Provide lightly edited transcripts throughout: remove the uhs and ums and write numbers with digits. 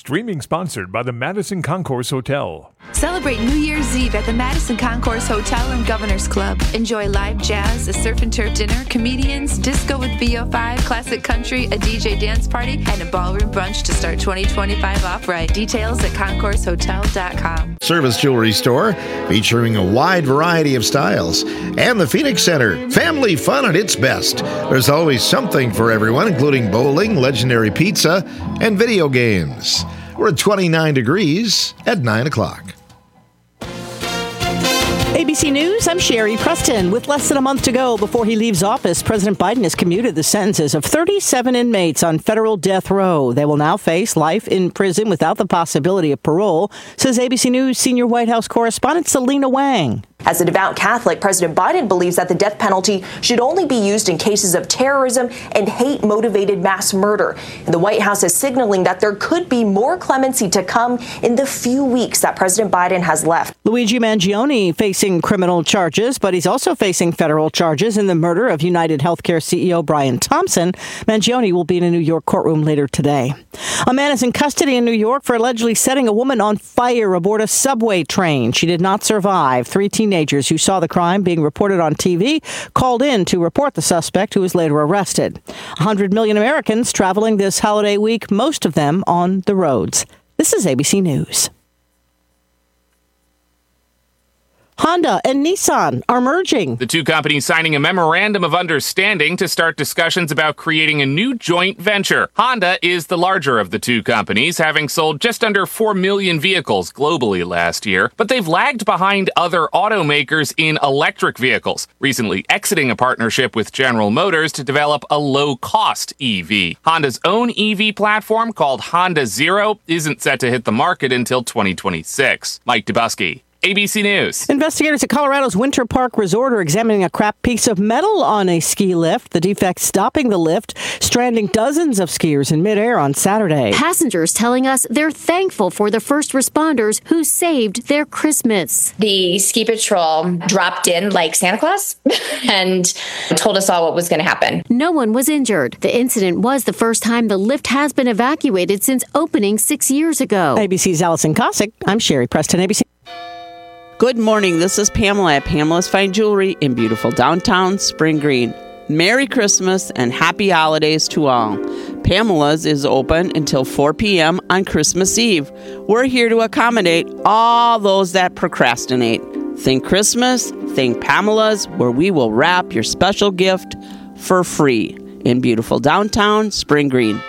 Streaming sponsored by the Madison Concourse Hotel. Celebrate New Year's Eve at the Madison Concourse Hotel and Governor's Club. Enjoy live jazz, a surf and turf dinner, comedians, disco with VO5, classic country, a DJ dance party, and a ballroom brunch to start 2025 off right. Details at concoursehotel.com. Service jewelry store featuring a wide variety of styles. And the Phoenix Center, family fun at its best. There's always something for everyone, including bowling, legendary pizza, and video games. We're at 29 degrees at 9 o'clock. ABC News, I'm Sherry Preston. With less than a month to go before he leaves office, President Biden has commuted the sentences of 37 inmates on federal death row. They will now face life in prison without the possibility of parole, says ABC News senior White House correspondent Selena Wang. As a devout Catholic, President Biden believes that the death penalty should only be used in cases of terrorism and hate-motivated mass murder. And the White House is signaling that there could be more clemency to come in the few weeks that President Biden has left. Luigi Mangione facing criminal charges, but he's also facing federal charges in the murder of United Healthcare CEO Brian Thompson. Mangione will be in a New York courtroom later today. A man is in custody in New York for allegedly setting a woman on fire aboard a subway train. She did not survive. 3 teenagers who saw the crime being reported on TV called in to report the suspect, who was later arrested. 100 million Americans traveling this holiday week, most of them on the roads. This is ABC News. Honda and Nissan are merging. The two companies signing a memorandum of understanding to start discussions about creating a new joint venture. Honda is the larger of the two companies, having sold just under 4 million vehicles globally last year, but they've lagged behind other automakers in electric vehicles, recently exiting a partnership with General Motors to develop a low-cost EV. Honda's own EV platform, called Honda Zero, isn't set to hit the market until 2026. Mike Dubusky, ABC News. Investigators at Colorado's Winter Park Resort are examining a cracked piece of metal on a ski lift. The defect stopping the lift, stranding dozens of skiers in midair on Saturday. Passengers telling us they're thankful for the first responders who saved their Christmas. The ski patrol dropped in like Santa Claus and told us all what was going to happen. No one was injured. The incident was the first time the lift has been evacuated since opening 6 years ago. ABC's Allison Cossack. I'm Sherry Preston, ABC. Good morning. This is Pamela at Pamela's Fine Jewelry in beautiful downtown Spring Green. Merry Christmas and happy holidays to all. Pamela's is open until 4 p.m. on Christmas Eve. We're here to accommodate all those that procrastinate. Think Christmas, think Pamela's, where we will wrap your special gift for free in beautiful downtown Spring Green.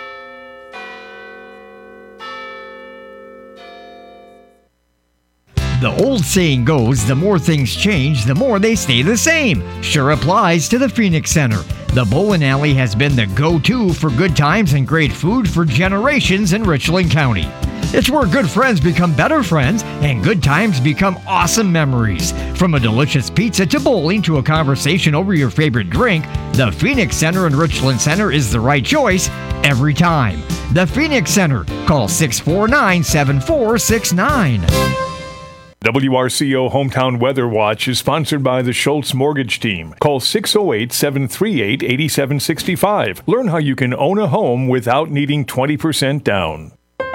The old saying goes, the more things change, the more they stay the same. Sure applies to the Phoenix Center. The Bowling Alley has been the go-to for good times and great food for generations in Richland County. It's where good friends become better friends and good times become awesome memories. From a delicious pizza to bowling to a conversation over your favorite drink, the Phoenix Center in Richland Center is the right choice every time. The Phoenix Center. Call 649-7469. WRCO Hometown Weather Watch is sponsored by the Schultz Mortgage Team. Call 608-738-8765. Learn how you can own a home without needing 20% down.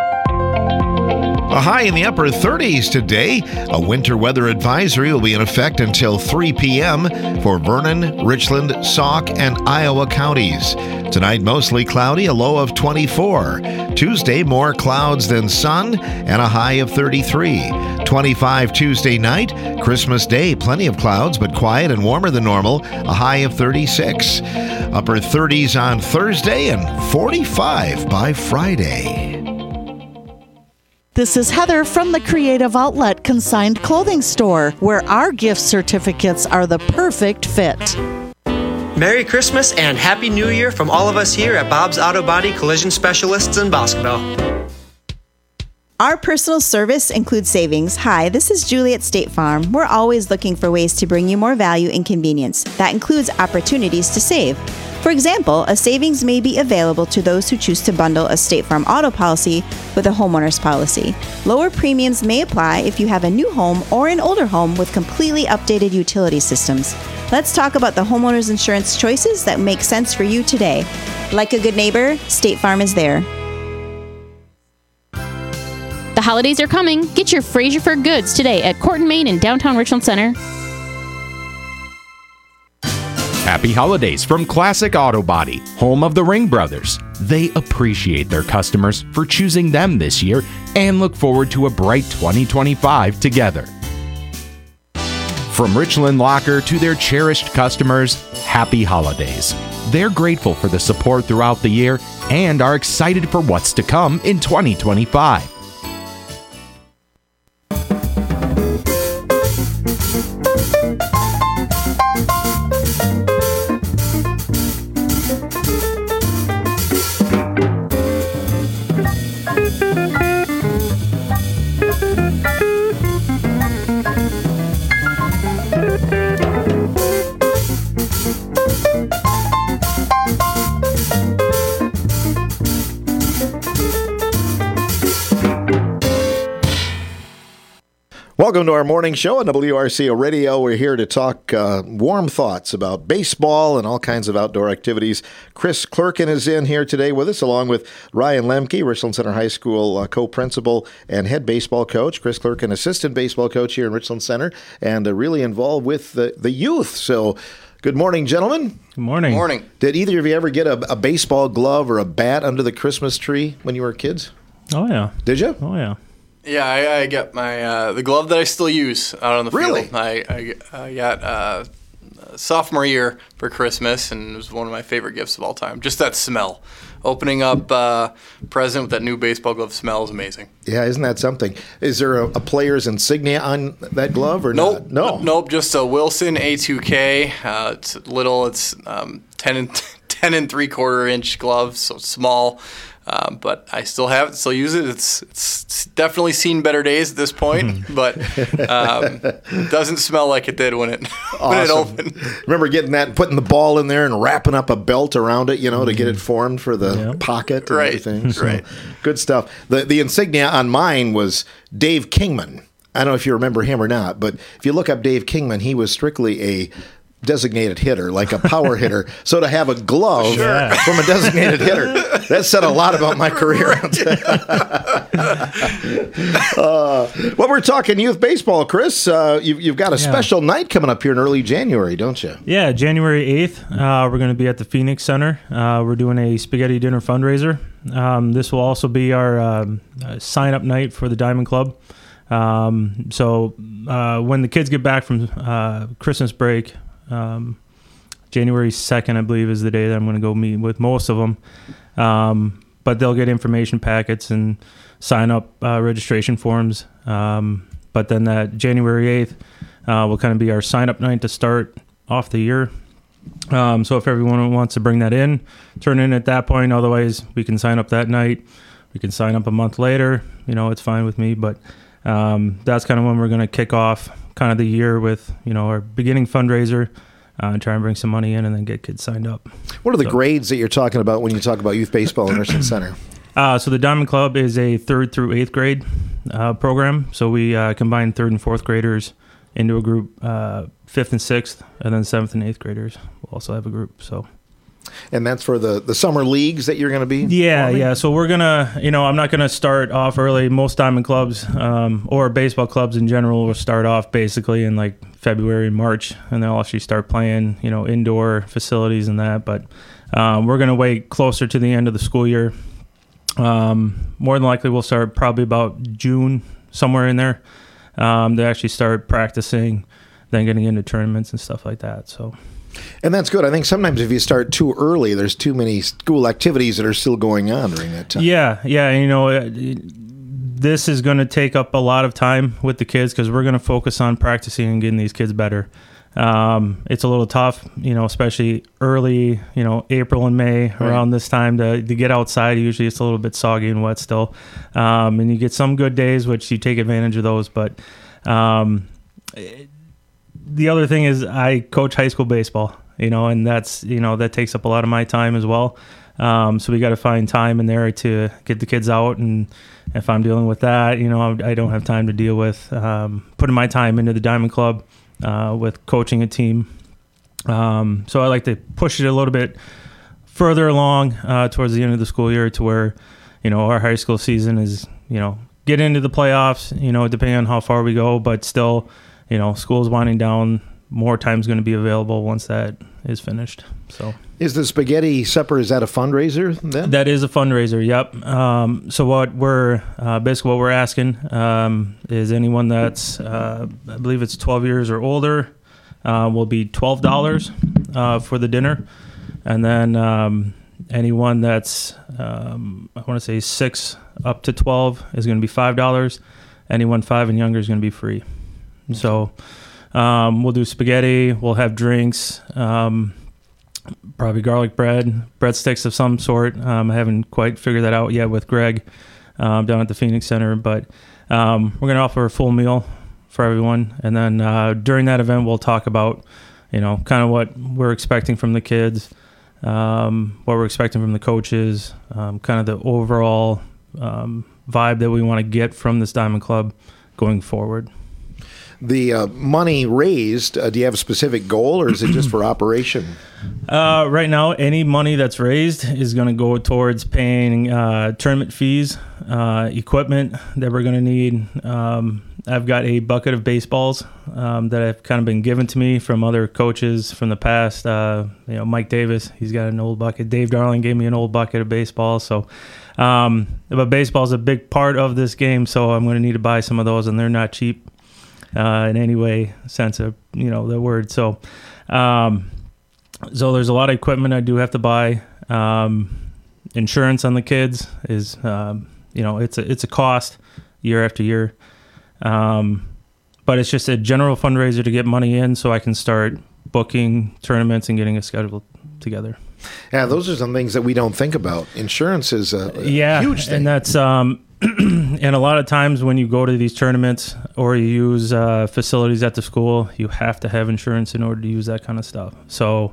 A high in the upper 30s today. A winter weather advisory will be in effect until 3 p.m. for Vernon, Richland, Sauk, and Iowa counties. Tonight, mostly cloudy, a low of 24. Tuesday, more clouds than sun, and a high of 33. 25 Tuesday night. Christmas Day, plenty of clouds, but quiet and warmer than normal, a high of 36. Upper 30s on Thursday and 45 by Friday. This is Heather from the Creative Outlet Consigned Clothing Store, where our gift certificates are the perfect fit. Merry Christmas and Happy New Year from all of us here at Bob's Auto Body Collision Specialists in Boscoville. Our personal service includes savings. Hi, this is Julie at State Farm. We're always looking for ways to bring you more value and convenience. That includes opportunities to save. For example, a savings may be available to those who choose to bundle a State Farm auto policy with a homeowner's policy. Lower premiums may apply if you have a new home or an older home with completely updated utility systems. Let's talk about the homeowner's insurance choices that make sense for you today. Like a good neighbor, State Farm is there. holidays are coming. Get your Fraser Fur goods today at Court and Main in downtown Richland Center. Happy holidays from Classic Auto Body, home of the Ring Brothers. They appreciate their customers for choosing them this year and look forward to a bright 2025 together. From Richland Locker to their cherished customers, happy holidays. They're grateful for the support throughout the year and are excited for what's to come in 2025. Welcome to our morning show on WRCO Radio. We're here to talk warm thoughts about baseball and all kinds of outdoor activities. Chris Clerkin is in here today with us, along with Ryan Lemke, Richland Center High School co-principal and head baseball coach. Chris Clerkin, assistant baseball coach here in Richland Center, and really involved with the youth. So, good morning, gentlemen. Good morning. Good morning. Did either of you ever get a baseball glove or a bat under the Christmas tree when you were kids? Oh, yeah. Did you? Oh, yeah. Yeah, I got my the glove that I still use out on the field. I got sophomore year for Christmas, and it was one of my favorite gifts of all time. Just that smell. Opening up present with that new baseball glove smell is amazing. Yeah, isn't that something? Is there a player's insignia on that glove or nope, not? Nope, just a Wilson A2K. It's little. It's 10 and 3/4 inch glove, so it's small. But I still have it, still use it. It's definitely seen better days at this point, but it doesn't smell like it did when it opened. Remember getting that and putting the ball in there and wrapping up a belt around it, to get it formed for the pocket and everything. So, right. Good stuff. The insignia on mine was Dave Kingman. I don't know if you remember him or not, but if you look up Dave Kingman, he was strictly a designated hitter, like a power hitter. So to have a glove from a designated hitter, that said a lot about my career. Well, we're talking youth baseball, Chris. You've got a special night coming up here in early January, don't you? Yeah, January 8th. We're going to be at the Phoenix Center. We're doing a spaghetti dinner fundraiser. This will also be our sign-up night for the Diamond Club. So when the kids get back from Christmas break, January 2nd, I believe, is the day that I'm going to go meet with most of them. But they'll get information packets and sign up registration forms. But then that January 8th will kind of be our sign-up night to start off the year. So if everyone wants to bring that in, turn in at that point. Otherwise, we can sign up that night. We can sign up a month later. It's fine with me. But that's kind of when we're going to kick off kind of the year with, our beginning fundraiser, try and bring some money in and then get kids signed up. What are the grades that you're talking about when you talk about youth baseball in Richland Center? So the Diamond Club is a 3rd through 8th grade program. So we combine 3rd and 4th graders into a group, 5th and 6th, and then 7th and 8th graders will also have a group. So. And that's for the summer leagues that you're going to be? Yeah. So we're going to, I'm not going to start off early. Most Diamond clubs or baseball clubs in general will start off basically in like February and March, and they'll actually start playing, indoor facilities and that. But we're going to wait closer to the end of the school year. More than likely we'll start probably about June, somewhere in there. They actually start practicing, then getting into tournaments and stuff like that. So. And that's good. I think sometimes if you start too early, there's too many school activities that are still going on during that time. Yeah. This is going to take up a lot of time with the kids because we're going to focus on practicing and getting these kids better. It's a little tough, especially early, April and May around this time to get outside. Usually it's a little bit soggy and wet still. And you get some good days, which you take advantage of those. But the other thing is I coach high school baseball, and that's, that takes up a lot of my time as well. So we got to find time in there to get the kids out. And if I'm dealing with that, I don't have time to deal with putting my time into the Diamond Club with coaching a team. So I like to push it a little bit further along towards the end of the school year to where, our high school season is, get into the playoffs, depending on how far we go, but still, school's winding down. More time's going to be available once that is finished. So, is the spaghetti supper, is that a fundraiser then? That is a fundraiser. Yep. So what we're basically what we're asking is anyone that's I believe it's 12 years or older will be $12 for the dinner, and then anyone that's I want to say 6 up to 12 is going to be $5. Anyone 5 and younger is going to be free. So. We'll do spaghetti. We'll have drinks, probably garlic bread, breadsticks of some sort. I haven't quite figured that out yet with Greg down at the Phoenix Center, but we're going to offer a full meal for everyone. And then during that event, we'll talk about, kind of what we're expecting from the kids, what we're expecting from the coaches, kind of the overall vibe that we want to get from this Diamond Club going forward. The money raised, do you have a specific goal, or is it just for operation? Right now, any money that's raised is going to go towards paying tournament fees, equipment that we're going to need. I've got a bucket of baseballs that have kind of been given to me from other coaches from the past. Mike Davis, he's got an old bucket. Dave Darling gave me an old bucket of baseballs. So, but baseball is a big part of this game, so I'm going to need to buy some of those, and they're not cheap. In any way, sense of the word. So there's a lot of equipment I do have to buy. Insurance on the kids is it's a cost year after year, but it's just a general fundraiser to get money in so I can start booking tournaments and getting a schedule together. Yeah, those are some things that we don't think about. Insurance is a huge thing, and that's and a lot of times when you go to these tournaments or you use facilities at the school, you have to have insurance in order to use that kind of stuff. So,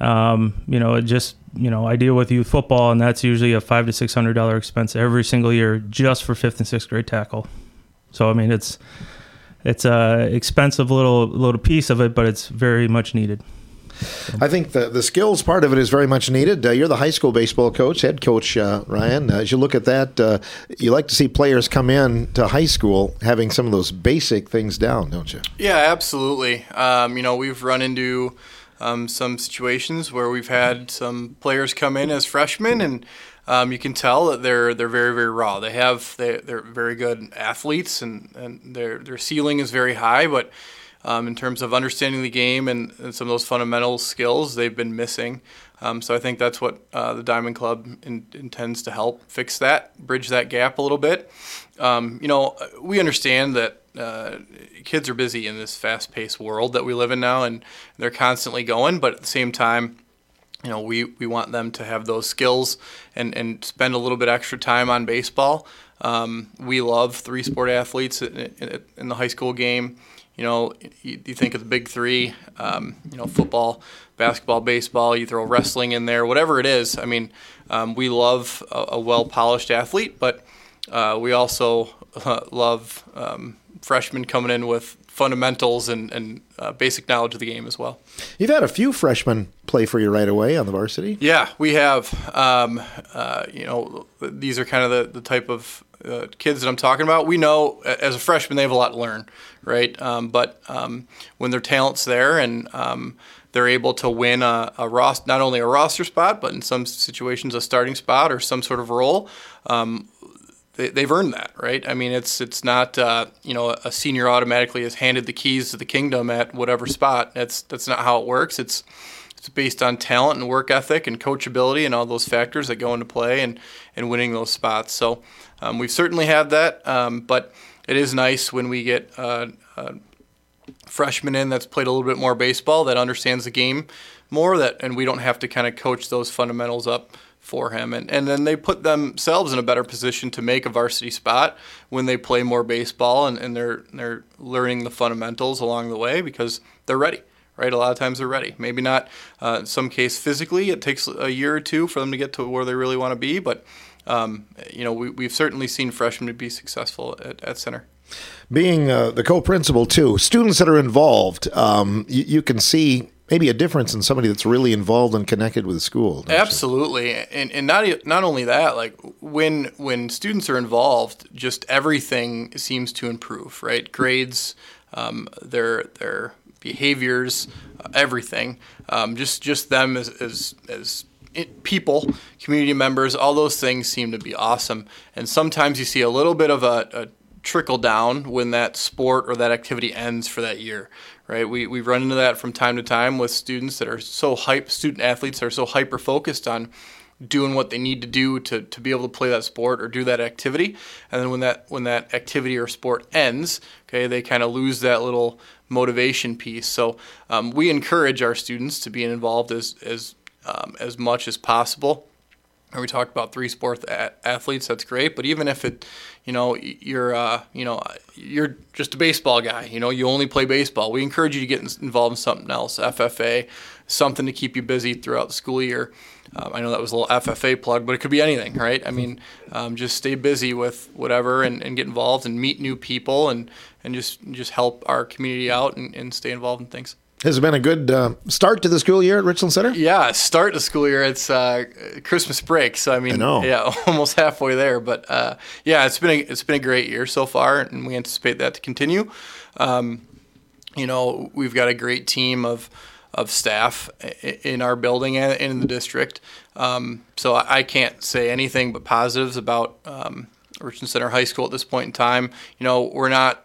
I deal with youth football, and that's usually a $500 to $600 expense every single year just for 5th and 6th grade tackle. So, I mean, it's a expensive little piece of it, but it's very much needed. I think the skills part of it is very much needed. You're the high school baseball coach, head coach, Ryan. As you look at that, you like to see players come in to high school having some of those basic things down, don't you? Yeah, absolutely. We've run into some situations where we've had some players come in as freshmen, and you can tell that they're very, very raw. They're very good athletes, and their ceiling is very high, but in terms of understanding the game and some of those fundamental skills, they've been missing. So I think that's what the Diamond Club intends to help fix that, bridge that gap a little bit. We understand that kids are busy in this fast-paced world that we live in now, and they're constantly going, but at the same time, we want them to have those skills and spend a little bit extra time on baseball. We love 3-sport athletes in the high school game. You think of the big 3, football, basketball, baseball, you throw wrestling in there, whatever it is. I mean, we love a well-polished athlete, but we also love freshmen coming in with fundamentals and basic knowledge of the game as well. You've had a few freshmen play for you right away on the varsity. Yeah, we have. These are kind of the type of kids that I'm talking about. We know as a freshman they have a lot to learn, right? But when their talent's there and they're able to win a roster, not only a roster spot, but in some situations a starting spot or some sort of role, they've earned that, right? I mean, it's not a senior automatically is handed the keys to the kingdom at whatever spot. That's not how it works. It's based on talent and work ethic and coachability and all those factors that go into play and winning those spots. So we've certainly had that, but it is nice when we get a freshman in that's played a little bit more baseball, that understands the game more, and we don't have to kind of coach those fundamentals up for him. And then they put themselves in a better position to make a varsity spot when they play more baseball and they're learning the fundamentals along the way because they're ready. Right, a lot of times they're ready. Maybe not in some case physically. It takes a year or two for them to get to where they really want to be. But we've certainly seen freshmen be successful at center. Being the co-principal too, students that are involved, you can see maybe a difference in somebody that's really involved and connected with the school. Absolutely. And not only that, like when students are involved, just everything seems to improve, right? Grades, their behaviors, everything. Just them as people, community members, all those things seem to be awesome. And sometimes you see a little bit of a trickle down when that sport or that activity ends for that year, right? We run into that from time to time with students that are student athletes that are so hyper focused on doing what they need to do to be able to play that sport or do that activity. And then when that activity or sport ends, okay, they kind of lose that little motivation piece. So we encourage our students to be involved as much as possible. And we talked about 3 sport athletes. That's great. But even if you're just a baseball guy, you only play baseball, we encourage you to get involved in something else, FFA, something to keep you busy throughout the school year. I know that was a little FFA plug, but it could be anything, right? I mean, just stay busy with whatever and get involved and meet new people and just help our community out and stay involved in things. Has it been a good start to the school year at Richland Center? Yeah, start the school year. It's Christmas break, so I know. Yeah, almost halfway there. But yeah, it's been a great year so far, and we anticipate that to continue. We've got a great team of staff in our building and in the district. So I can't say anything but positives about Richland Center High School at this point in time. We're not.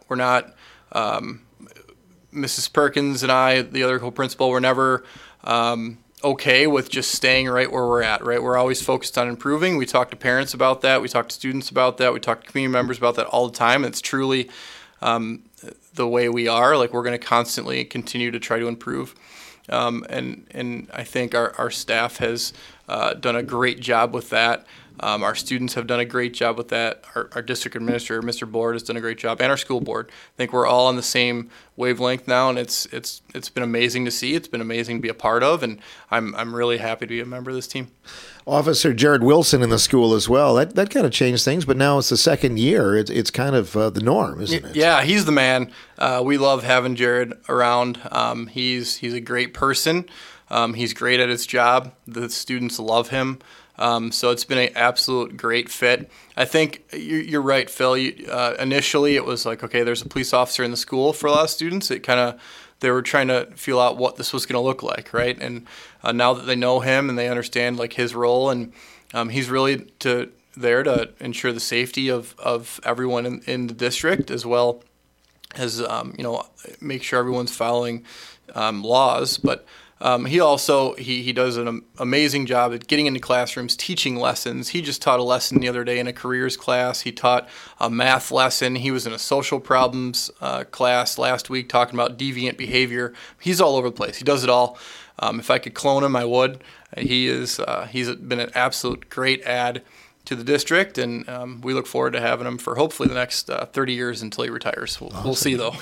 Mrs. Perkins and I, the other co-principal, were never okay with just staying right where we're at, right? We're always focused on improving. We talk to parents about that. We talk to students about that. We talk to community members about that all the time. It's truly the way we are. Like, we're going to constantly continue to try to improve. And I think our staff has done a great job with that. Our students have done a great job with that. Our district administrator, Mr. Board, has done a great job, and our school board. I think we're all on the same wavelength now, and it's been amazing to see. It's been amazing to be a part of, and I'm really happy to be a member of this team. Officer Jared Wilson in the school as well. That kind of changed things, but now it's the second year. It's kind of the norm, isn't it? Yeah, he's the man. We love having Jared around. He's a great person. He's great at his job. The students love him. So it's been an absolute great fit. I think you're right, Phil. Initially, it was like, okay, there's a police officer in the school for a lot of students. They were trying to feel out what this was going to look like, right? And now that they know him and they understand like his role, and he's really there to ensure the safety of everyone in the district, as well as make sure everyone's following laws, but. He also he does an amazing job at getting into classrooms, teaching lessons. He just taught a lesson the other day in a careers class. He taught a math lesson. He was in a social problems class last week talking about deviant behavior. He's all over the place. He does it all. If I could clone him, I would. He's been an absolute great add to the district, and we look forward to having him for hopefully the next 30 years until he retires. We'll see, though.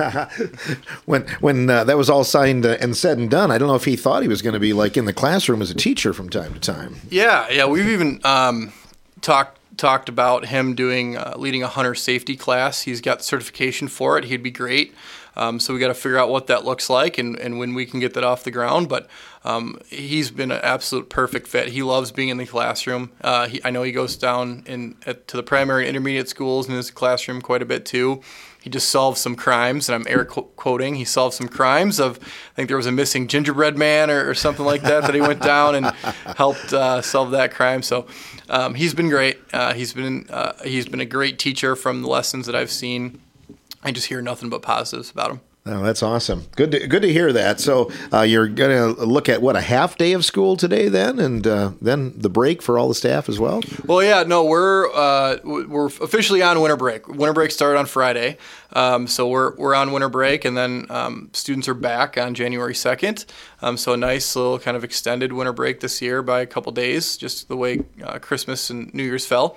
when that was all signed and said and done, I don't know if he thought he was going to be like in the classroom as a teacher from time to time. Yeah, we've even talked about him leading a hunter safety class. He's got the certification for it. He'd be great. So we got to figure out what that looks like and when we can get that off the ground. But he's been an absolute perfect fit. He loves being in the classroom. I know he goes down to the primary and intermediate schools in his classroom quite a bit too. He just solved some crimes, and I'm air quoting. He solved some crimes of, I think there was a missing gingerbread man or something like that he went down and helped solve that crime. So he's been great. He's been a great teacher from the lessons that I've seen. I just hear nothing but positives about him. Oh, that's awesome. Good to hear that. So you're going to look at, a half day of school today then, and then the break for all the staff as well? Well, yeah, no, we're officially on winter break. Winter break started on Friday, so we're on winter break, and then students are back on January 2nd. So a nice little kind of extended winter break this year by a couple days, just the way Christmas and New Year's fell.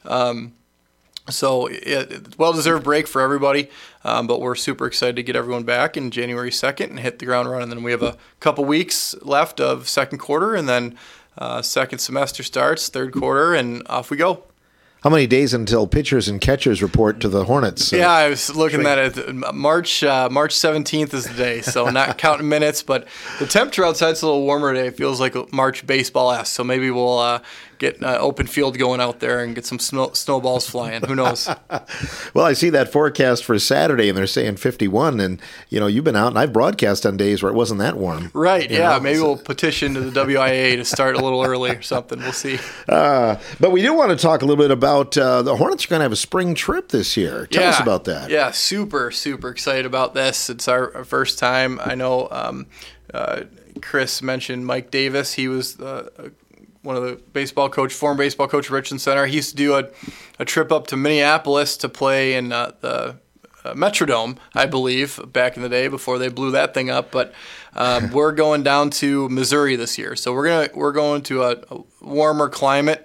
So well-deserved break for everybody, but we're super excited to get everyone back in January 2nd and hit the ground running. And then we have a couple weeks left of second quarter, and then second semester starts, third quarter, and off we go. How many days until pitchers and catchers report to the Hornets? Yeah, I was looking at it. March 17th is the day, so not counting minutes, but the temperature outside's a little warmer today. It feels like a March baseball-esque, so maybe we'll get open field going out there and get some snowballs flying. Who knows? Well, I see that forecast for Saturday, and they're saying 51, and, you've been out, and I've broadcast on days where it wasn't that warm. Right, yeah. Maybe we'll petition to the WIA to start a little early or something. We'll see. But we do want to talk a little bit about the Hornets are going to have a spring trip this year. Tell us about that. Yeah, super, super excited about this. It's our first time. I know Chris mentioned Mike Davis. He was one of the former baseball coach at Richland Center. He used to do a trip up to Minneapolis to play in the Metrodome, I believe, back in the day before they blew that thing up. But we're going down to Missouri this year, so we're going to a warmer climate.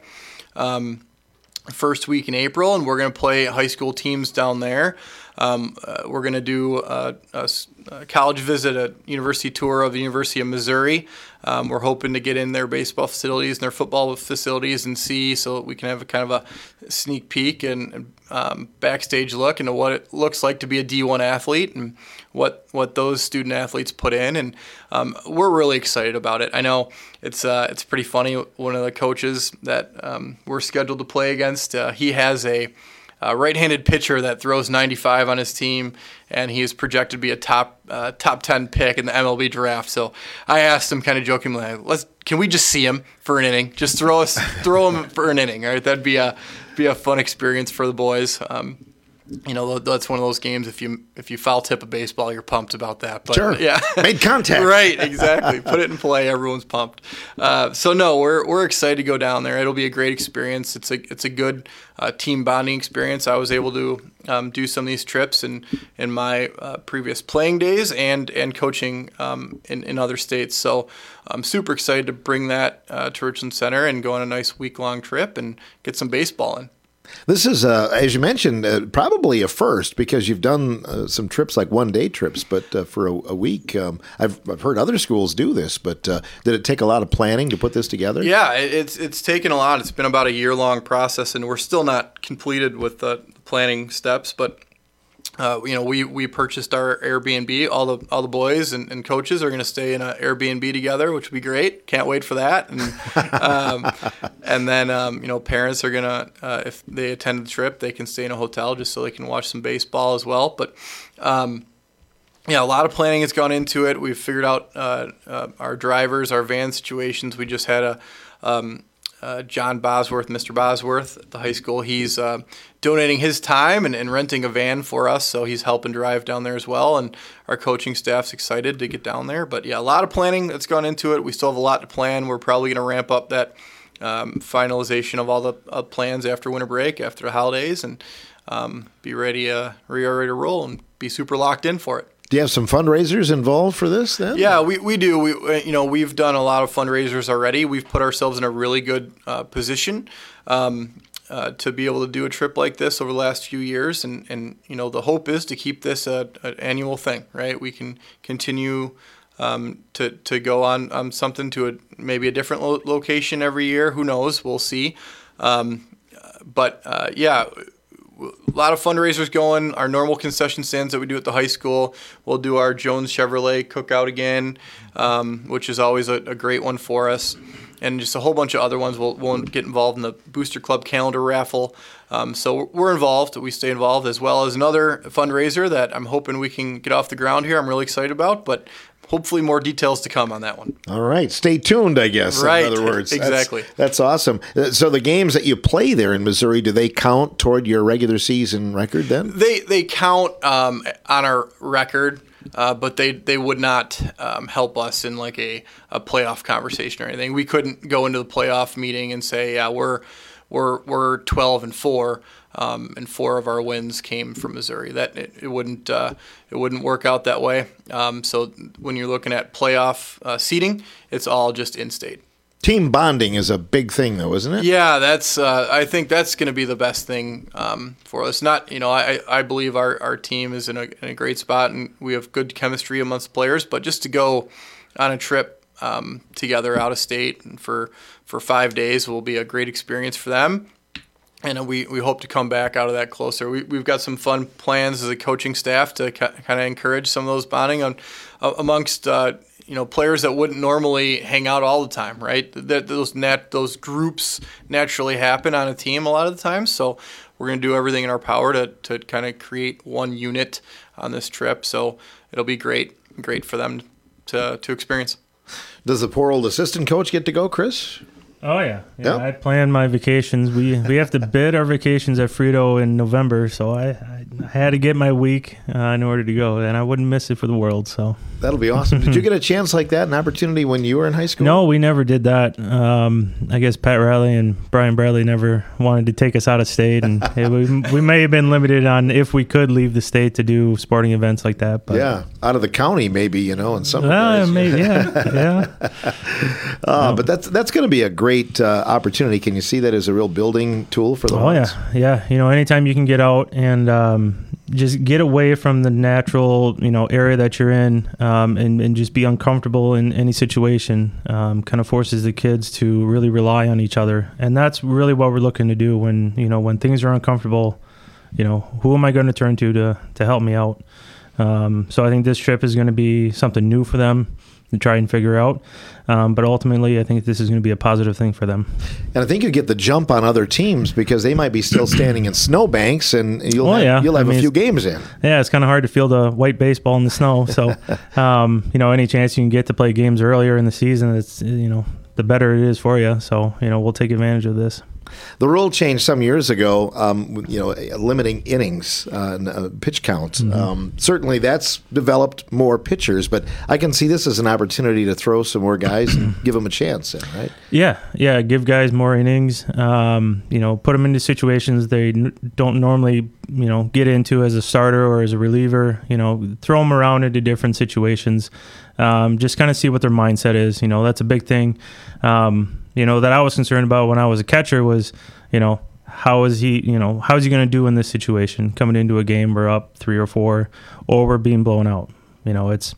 First week in April, and we're going to play high school teams down there. We're going to do a college visit, a university tour of the University of Missouri. We're hoping to get in their baseball facilities and their football facilities and see, so that we can have a kind of a sneak peek and backstage look into what it looks like to be a D1 athlete and what those student athletes put in. And we're really excited about it. I know it's pretty funny. One of the coaches that we're scheduled to play against, he has a right-handed pitcher that throws 95 on his team, and he is projected to be a top 10 pick in the MLB draft. So I asked him kind of jokingly, can we just see him for an inning? Just throw him for an inning, right? That'd be a fun experience for the boys. That's one of those games. If you foul tip a baseball, you're pumped about that. But, sure. Yeah. Made contact. Right. Exactly. Put it in play. Everyone's pumped. So no, we're excited to go down there. It'll be a great experience. It's a good team bonding experience. I was able to do some of these trips in my previous playing days and coaching in other states. So I'm super excited to bring that to Richland Center and go on a nice week-long trip and get some baseball in. This is, as you mentioned, probably a first because you've done some trips like one-day trips, but for a week. I've heard other schools do this, but did it take a lot of planning to put this together? Yeah, it's taken a lot. It's been about a year-long process, and we're still not completed with the planning steps, but we purchased our Airbnb. All the boys and coaches are going to stay in an Airbnb together, which will be great. Can't wait for that. And then parents are gonna if they attend the trip, they can stay in a hotel just so they can watch some baseball as well. But a lot of planning has gone into it. We've figured out our drivers, our van situations. We just had John Bosworth, Mr. Bosworth at the high school. He's donating his time and renting a van for us, so he's helping drive down there as well, and our coaching staff's excited to get down there. But yeah, a lot of planning that's gone into it. We still have a lot to plan. We're probably going to ramp up that finalization of all the plans after winter break, after the holidays, and be ready to roll and be super locked in for it. Do you have some fundraisers involved for this then? Yeah, we do. We've done a lot of fundraisers already. We've put ourselves in a really good position to be able to do a trip like this over the last few years. And the hope is to keep this an annual thing, right? We can continue to go on something to maybe a different location every year. Who knows? We'll see. A lot of fundraisers going. Our normal concession stands that we do at the high school. We'll do our Jones Chevrolet cookout again, which is always a great one for us. And just a whole bunch of other ones. We'll get involved in the Booster Club calendar raffle. So we're involved. We stay involved, as well as another fundraiser that I'm hoping we can get off the ground here. I'm really excited about, but hopefully more details to come on that one. All right. Stay tuned, I guess, right. In other words. Exactly. That's awesome. So the games that you play there in Missouri, do they count toward your regular season record then? They count on our record, but they would not help us in like a playoff conversation or anything. We couldn't go into the playoff meeting and say, yeah, we're 12-4. And 4 of our wins came from Missouri. That it wouldn't work out that way. So when you're looking at playoff seeding, it's all just in-state. Team bonding is a big thing, though, isn't it? Yeah, that's. I think that's going to be the best thing for us. Not, I believe our team is in a great spot and we have good chemistry amongst players. But just to go on a trip together out of state and for 5 days will be a great experience for them. And we hope to come back out of that closer. We've got some fun plans as a coaching staff to kind of encourage some of those bonding amongst players that wouldn't normally hang out all the time, right? Those groups naturally happen on a team a lot of the time. So we're going to do everything in our power to kind of create one unit on this trip. So it'll be great for them to experience. Does the poor old assistant coach get to go, Chris? Oh, yeah. I plan my vacations. We have to bid our vacations at Frito in November, so I had to get my week in order to go, and I wouldn't miss it for the world. So that'll be awesome. Did you get a chance like that, an opportunity when you were in high school? No, we never did that. I guess Pat Riley and Brian Bradley never wanted to take us out of state, and we may have been limited on if we could leave the state to do sporting events like that. But yeah, out of the county maybe, in some regards. Maybe, yeah. But that's going to be a great opportunity. Can you see that as a real building tool for the Hawks? Yeah. Anytime you can get out and just get away from the natural, area that you're in, and just be uncomfortable in any situation, kind of forces the kids to really rely on each other. And that's really what we're looking to do when things are uncomfortable. Who am I going to turn to help me out? So I think this trip is going to be something new for them to try and figure out. But ultimately, I think this is going to be a positive thing for them. And I think you get the jump on other teams because they might be still standing in snowbanks, and you'll have a few games in. Yeah, it's kind of hard to feel the white baseball in the snow. So, any chance you can get to play games earlier in the season, it's the better it is for you. So, we'll take advantage of this. The rule changed some years ago, limiting innings, pitch counts. Mm-hmm. Certainly that's developed more pitchers, but I can see this as an opportunity to throw some more guys and give them a chance, right? Yeah, give guys more innings, put them into situations they don't normally, get into as a starter or as a reliever, throw them around into different situations, just kind of see what their mindset is. That's a big thing. That I was concerned about when I was a catcher was, how is he going to do in this situation coming into a game we're up 3 or 4 or we're being blown out. It's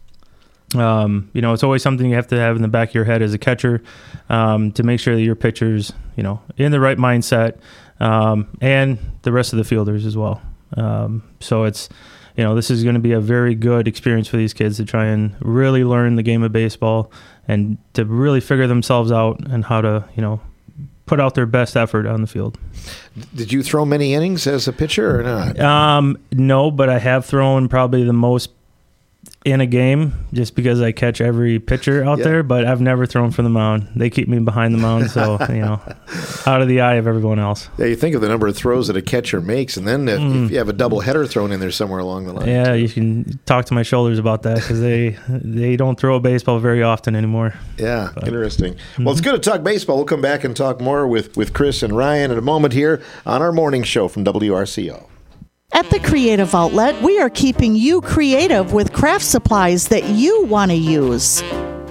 always something you have to have in the back of your head as a catcher, to make sure that your pitcher's, in the right mindset, and the rest of the fielders as well. So it's, this is going to be a very good experience for these kids to try and really learn the game of baseball and to really figure themselves out and how to, put out their best effort on the field. Did you throw many innings as a pitcher or not? No, but I have thrown probably the most in a game just because I catch every pitcher out there, but I've never thrown from the mound. They keep me behind the mound, so, out of the eye of everyone else. Yeah, you think of the number of throws that a catcher makes, and then if you have a double header thrown in there somewhere along the line. Yeah, you can talk to my shoulders about that because they don't throw a baseball very often anymore. Yeah, interesting. Well, it's good to talk baseball. We'll come back and talk more with Chris and Ryan in a moment here on our morning show from WRCO. At the Creative Outlet, we are keeping you creative with craft supplies that you want to use.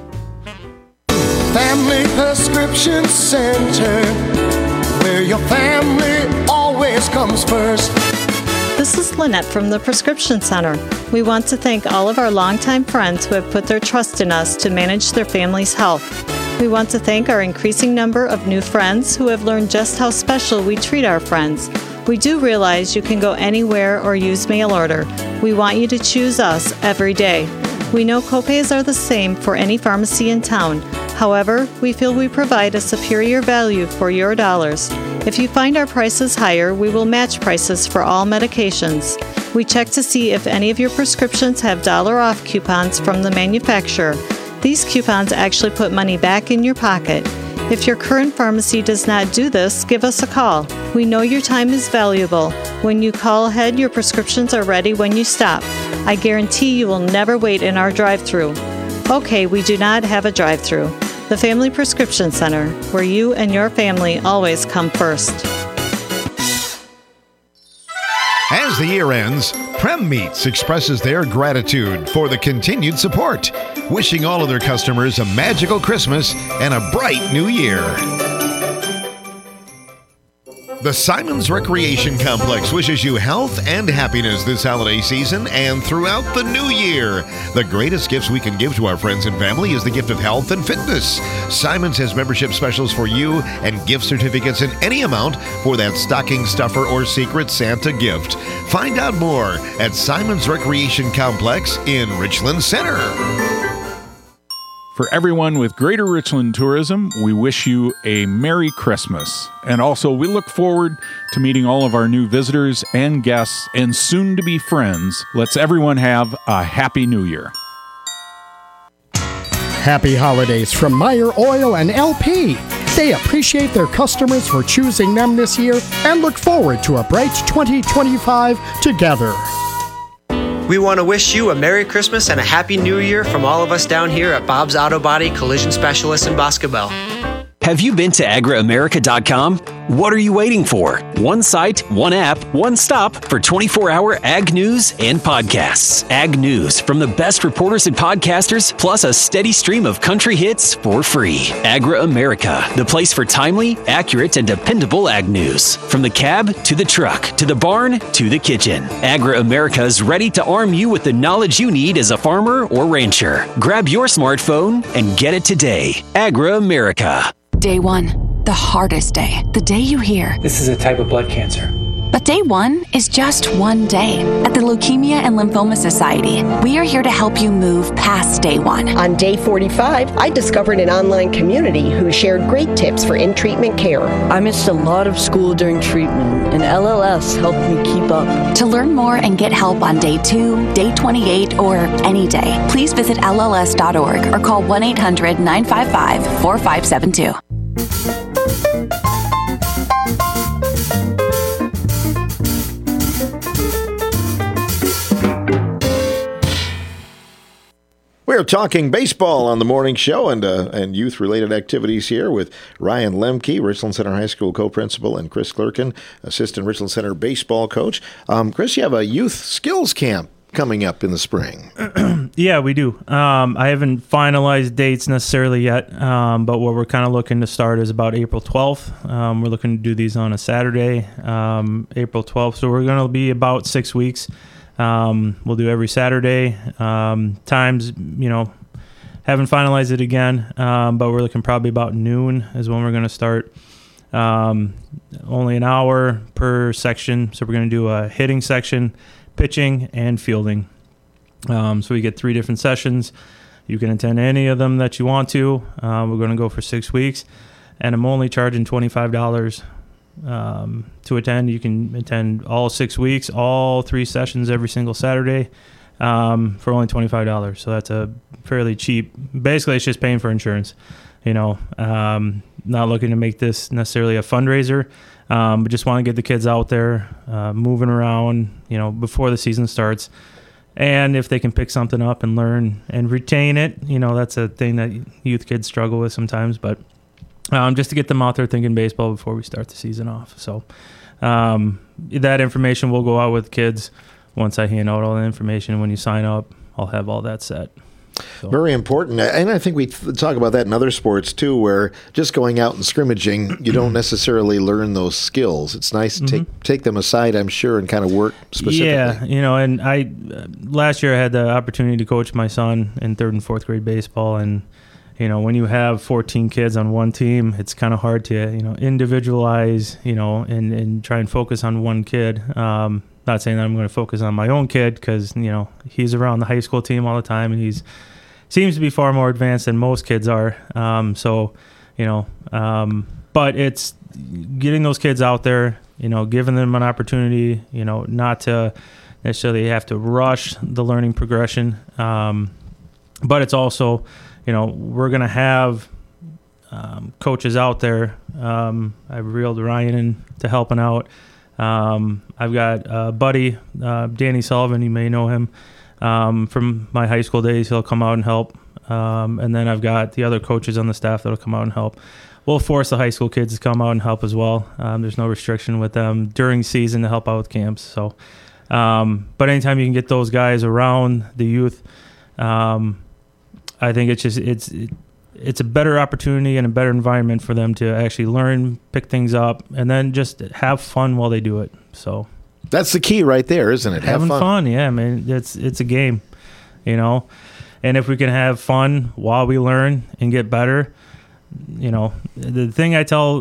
Family Prescription Center, where your family always comes first. This is Lynette from the Prescription Center. We want to thank all of our longtime friends who have put their trust in us to manage their family's health. We want to thank our increasing number of new friends who have learned just how special we treat our friends. We do realize you can go anywhere or use mail order. We want you to choose us every day. We know copays are the same for any pharmacy in town. However, we feel we provide a superior value for your dollars. If you find our prices higher, we will match prices for all medications. We check to see if any of your prescriptions have dollar off coupons from the manufacturer. These coupons actually put money back in your pocket. If your current pharmacy does not do this, give us a call. We know your time is valuable. When you call ahead, your prescriptions are ready when you stop. I guarantee you will never wait in our drive-thru. Okay, we do not have a drive-thru. The Family Prescription Center, where you and your family always come first. As the year ends, Prem Meats expresses their gratitude for the continued support, wishing all of their customers a magical Christmas and a bright new year. The Simons Recreation Complex wishes you health and happiness this holiday season and throughout the new year. The greatest gifts we can give to our friends and family is the gift of health and fitness. Simons has membership specials for you and gift certificates in any amount for that stocking stuffer or Secret Santa gift. Find out more at Simons Recreation Complex in Richland Center. For everyone with Greater Richland Tourism, we wish you a Merry Christmas. And also, we look forward to meeting all of our new visitors and guests and soon-to-be friends. Let's everyone have a Happy New Year. Happy holidays from Meyer Oil and LP. They appreciate their customers for choosing them this year and look forward to a bright 2025 together. We want to wish you a Merry Christmas and a Happy New Year from all of us down here at Bob's Auto Body Collision Specialists in Boscobel. Have you been to agroamerica.com? What are you waiting for? One site, one app, one stop for 24-hour ag news and podcasts. Ag news from the best reporters and podcasters, plus a steady stream of country hits for free. AgriAmerica, the place for timely, accurate, and dependable ag news. From the cab to the truck, to the barn, to the kitchen. AgriAmerica is ready to arm you with the knowledge you need as a farmer or rancher. Grab your smartphone and get it today. AgriAmerica. Day one, the hardest day. The day you hear, "This is a type of blood cancer." But day one is just one day. At the Leukemia and Lymphoma Society, we are here to help you move past day one. On day 45, I discovered an online community who shared great tips for in-treatment care. I missed a lot of school during treatment, and LLS helped me keep up. To learn more and get help on day 2, day 28, or any day, please visit LLS.org or call 1-800-955-4572. We're talking baseball on the morning show and youth-related activities here with Ryan Lemke, Richland Center High School co-principal, and Chris Clerkin, assistant Richland Center baseball coach. Chris, you have a youth skills camp coming up in the spring. Yeah, we do. I haven't finalized dates necessarily yet, but what we're kind of looking to start is about April 12th. We're looking to do these on a Saturday, April 12th. So we're going to be about 6 weeks. We'll do every Saturday. Times, haven't finalized it again, but we're looking probably about noon is when we're going to start. Only an hour per section. So we're going to do a hitting section, pitching, and fielding. So we get 3 different sessions. You can attend any of them that you want to. We're going to go for 6 weeks, and I'm only charging $25 to attend. You can attend all 6 weeks, all 3 sessions every single Saturday for only $25. So that's a fairly cheap. Basically, it's just paying for insurance. Not looking to make this necessarily a fundraiser, but just want to get the kids out there, moving around, before the season starts. And if they can pick something up and learn and retain it, that's a thing that youth kids struggle with sometimes. But just to get them out there thinking baseball before we start the season off. So that information will go out with kids once I hand out all the information. When you sign up, I'll have all that set. So. Very important. And I think we talk about that in other sports too, where just going out and scrimmaging, you don't necessarily learn those skills. It's nice to take them aside, I'm sure, and kind of work specifically. Yeah, and I last year I had the opportunity to coach my son in 3rd and 4th grade baseball, and when you have 14 kids on one team, it's kind of hard to individualize, and try and focus on one kid. Not saying that I'm going to focus on my own kid because, he's around the high school team all the time and he's seems to be far more advanced than most kids are. But it's getting those kids out there, giving them an opportunity, not to necessarily have to rush the learning progression. But it's also, we're going to have coaches out there. I've reeled Ryan into helping out. I've got a buddy, Danny Sullivan, you may know him from my high school days. He'll come out and help. And then I've got the other coaches on the staff that'll come out and help. We'll force the high school kids to come out and help as well. There's no restriction with them during season to help out with camps. So, but anytime you can get those guys around the youth, I think it's it's a better opportunity and a better environment for them to actually learn, pick things up, and then just have fun while they do it. So that's the key right there, isn't it? Having fun. Yeah, man. It's a game, and if we can have fun while we learn and get better, the thing I tell,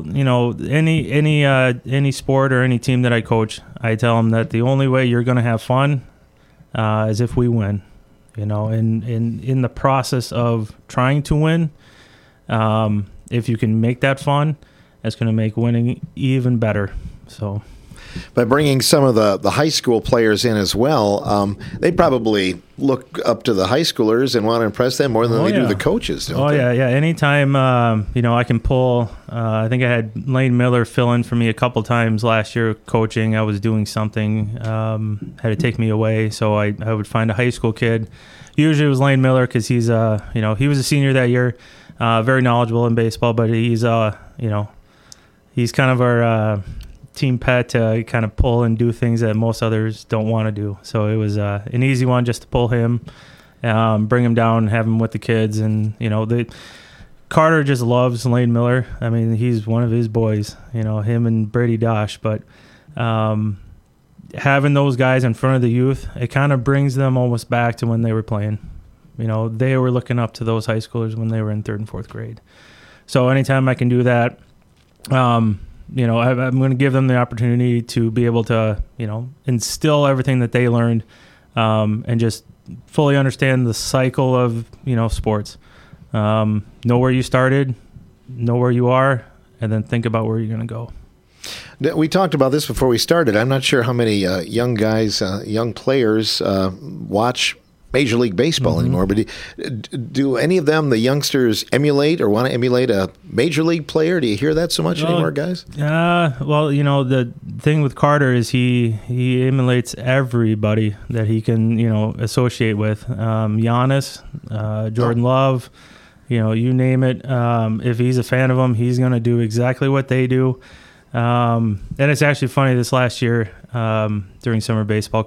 any sport or any team that I coach, I tell them that the only way you're going to have fun is if we win, and in the process of trying to win, if you can make that fun, that's going to make winning even better. So by bringing some of the high school players in as well, they probably look up to the high schoolers and want to impress them more than they do the coaches, don't they? Yeah. Anytime, I can pull, I think I had Lane Miller fill in for me a couple times last year coaching. I was doing something, had to take me away, so I would find a high school kid. Usually it was Lane Miller because he's, he was a senior that year, very knowledgeable in baseball, but he's kind of our team pet to kind of pull and do things that most others don't want to do. So it was an easy one just to pull him, bring him down, and have him with the kids. And, Carter just loves Lane Miller. I mean, he's one of his boys, him and Brady Dosh. But having those guys in front of the youth, it kind of brings them almost back to when they were playing. They were looking up to those high schoolers when they were in 3rd and 4th grade. So anytime I can do that, I'm going to give them the opportunity to be able to, instill everything that they learned, and just fully understand the cycle of, sports. Know where you started, know where you are, and then think about where you're going to go. We talked about this before we started. I'm not sure how many young guys, young players watch Major League Baseball anymore, but do any of them, the youngsters, emulate or want to emulate a Major League player? Do you hear that so much anymore, guys? The thing with Carter is he emulates everybody that he can, associate with. Giannis, Jordan Love, you name it. If he's a fan of them, he's going to do exactly what they do. And it's actually funny, this last year during summer baseball,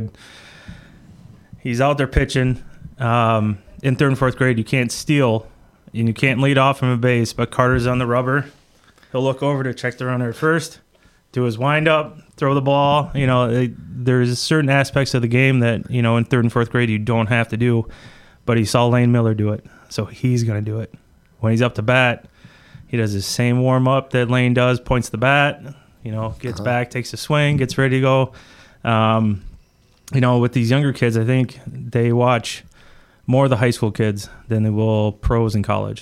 he's out there pitching. In 3rd and 4th grade, you can't steal and you can't lead off from a base, but Carter's on the rubber. He'll look over to check the runner at first, do his windup, throw the ball. There's certain aspects of the game that, in 3rd and 4th grade you don't have to do, but he saw Lane Miller do it, so he's going to do it. When he's up to bat, he does the same warm-up that Lane does, points the bat, gets back, takes a swing, gets ready to go. With these younger kids, I think they watch more of the high school kids than they will pros in college.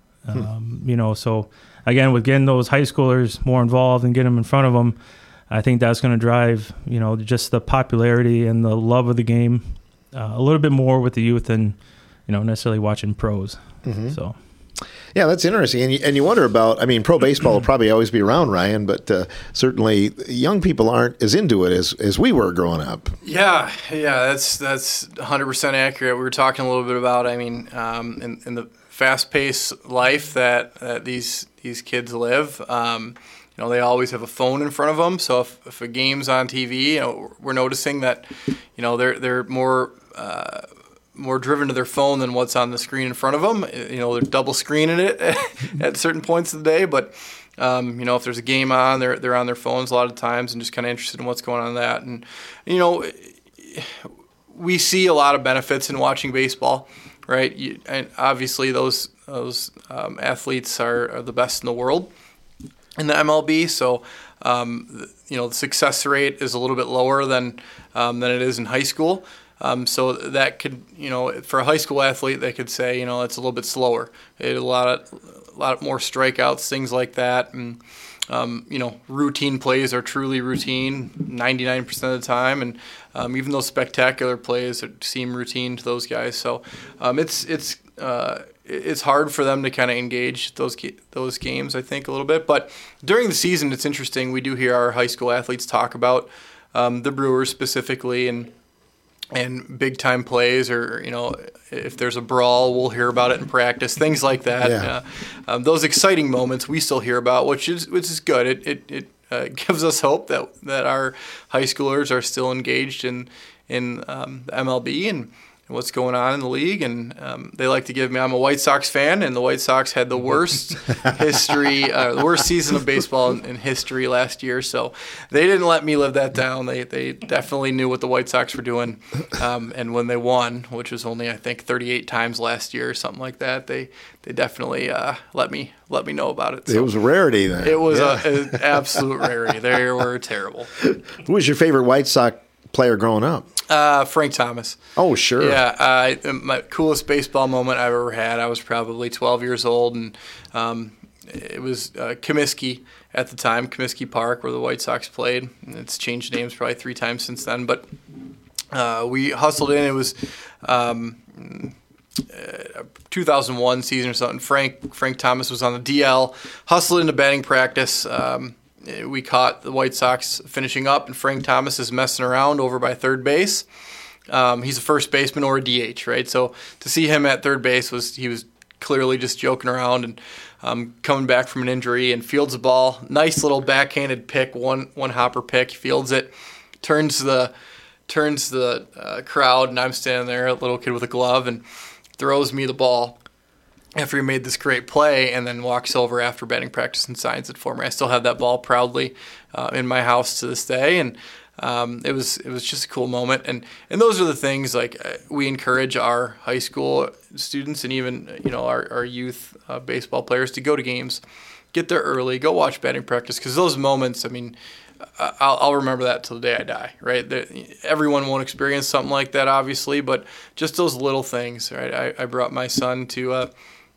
So again, with getting those high schoolers more involved and getting them in front of them, I think that's going to drive, just the popularity and the love of the game a little bit more with the youth than, necessarily watching pros. So. Yeah, that's interesting. And you wonder about, pro baseball will probably always be around, Ryan, but certainly young people aren't as into it as we were growing up. Yeah, that's 100% accurate. We were talking a little bit about, in the fast-paced life that these kids live, they always have a phone in front of them. So if a game's on TV, we're noticing that, they're more driven to their phone than what's on the screen in front of them. They're double screening it at certain points of the day. But, if there's a game on, they're on their phones a lot of times and just kind of interested in what's going on in that. And, we see a lot of benefits in watching baseball, right? And obviously those athletes are the best in the world in the MLB. So, the success rate is a little bit lower than it is in high school. So that could, for a high school athlete, they could say, it's a little bit slower. It a lot more strikeouts, things like that, and routine plays are truly routine 99% of the time, and even those spectacular plays seem routine to those guys. So it's hard for them to kind of engage those games, I think, a little bit. But during the season, it's interesting. We do hear our high school athletes talk about the Brewers specifically and big time plays, or if there's a brawl, we'll hear about it in practice, things like that. Yeah. Those exciting moments we still hear about, which is good. It gives us hope that our high schoolers are still engaged in the MLB, what's going on in the league. And they like to give me, I'm a White Sox fan, and the White Sox had the worst the worst season of baseball in history last year. So they didn't let me live that down. They definitely knew what the White Sox were doing. And when they won, which was only, I think, 38 times last year or something like that, they definitely let me know about it. So it was a rarity then. It was an absolute rarity. They were terrible. Who was your favorite White Sox player growing up? Frank Thomas. Oh, sure. Yeah, my coolest baseball moment I've ever had. I was probably 12 years old, and it was Comiskey at the time, Comiskey Park, where the White Sox played. It's changed names probably 3 times since then, but we hustled in. It was 2001 season or something. Frank Thomas was on the DL, hustled into batting practice. We caught the White Sox finishing up, and Frank Thomas is messing around over by third base. He's a first baseman or a DH, right? So to see him at third base he was clearly just joking around and coming back from an injury, and fields the ball. Nice little backhanded pick, one hopper pick. He fields it, turns the crowd, and I'm standing there, a little kid with a glove, and throws me the ball after he made this great play, and then walks over after batting practice and signs it for me. I still have that ball proudly in my house to this day, and it was just a cool moment. And those are the things like we encourage our high school students and even our youth baseball players to go to games, get there early, go watch batting practice, because those moments, I mean, I'll remember that till the day I die, right? Everyone won't experience something like that, obviously, but just those little things, right? I brought my son to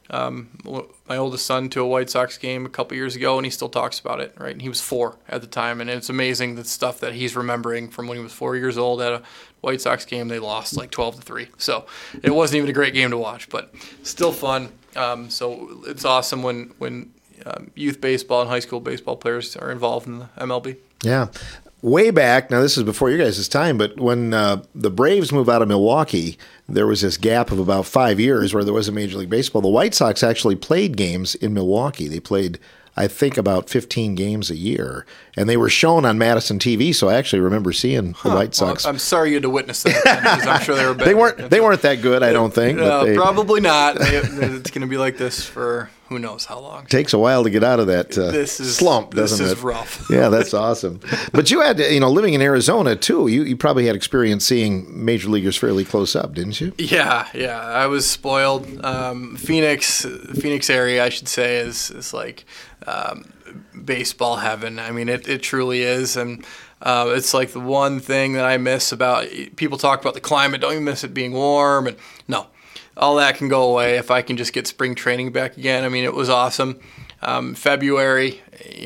my oldest son to a White Sox game a couple years ago, and he still talks about it, right? And he was 4 at the time, and it's amazing the stuff that he's remembering from when he was 4 years old at a White Sox game. They lost like 12-3, so it wasn't even a great game to watch, but still fun. So it's awesome when youth baseball and high school baseball players are involved in the MLB. Yeah. Way back, now this is before your guys' time, but when the Braves moved out of Milwaukee, there was this gap of about 5 years where there wasn't Major League Baseball. The White Sox actually played games in Milwaukee. They played, I think, about 15 games a year, and they were shown on Madison TV, so I actually remember seeing the White Sox. Well, I'm sorry you had to witness that, because I'm sure they were better. They weren't that good, I don't think. Probably not. It's going to be like this for who knows how long. Takes a while to get out of that slump, doesn't it? This is rough. Yeah, that's awesome. But you had, living in Arizona too, you probably had experience seeing major leaguers fairly close up, didn't you? Yeah. I was spoiled. Phoenix area, I should say, is like baseball heaven. I mean, it truly is. And it's like the one thing that I miss about, people talk about the climate, don't you miss it being warm? And no. All that can go away if I can just get spring training back again. I mean, it was awesome. February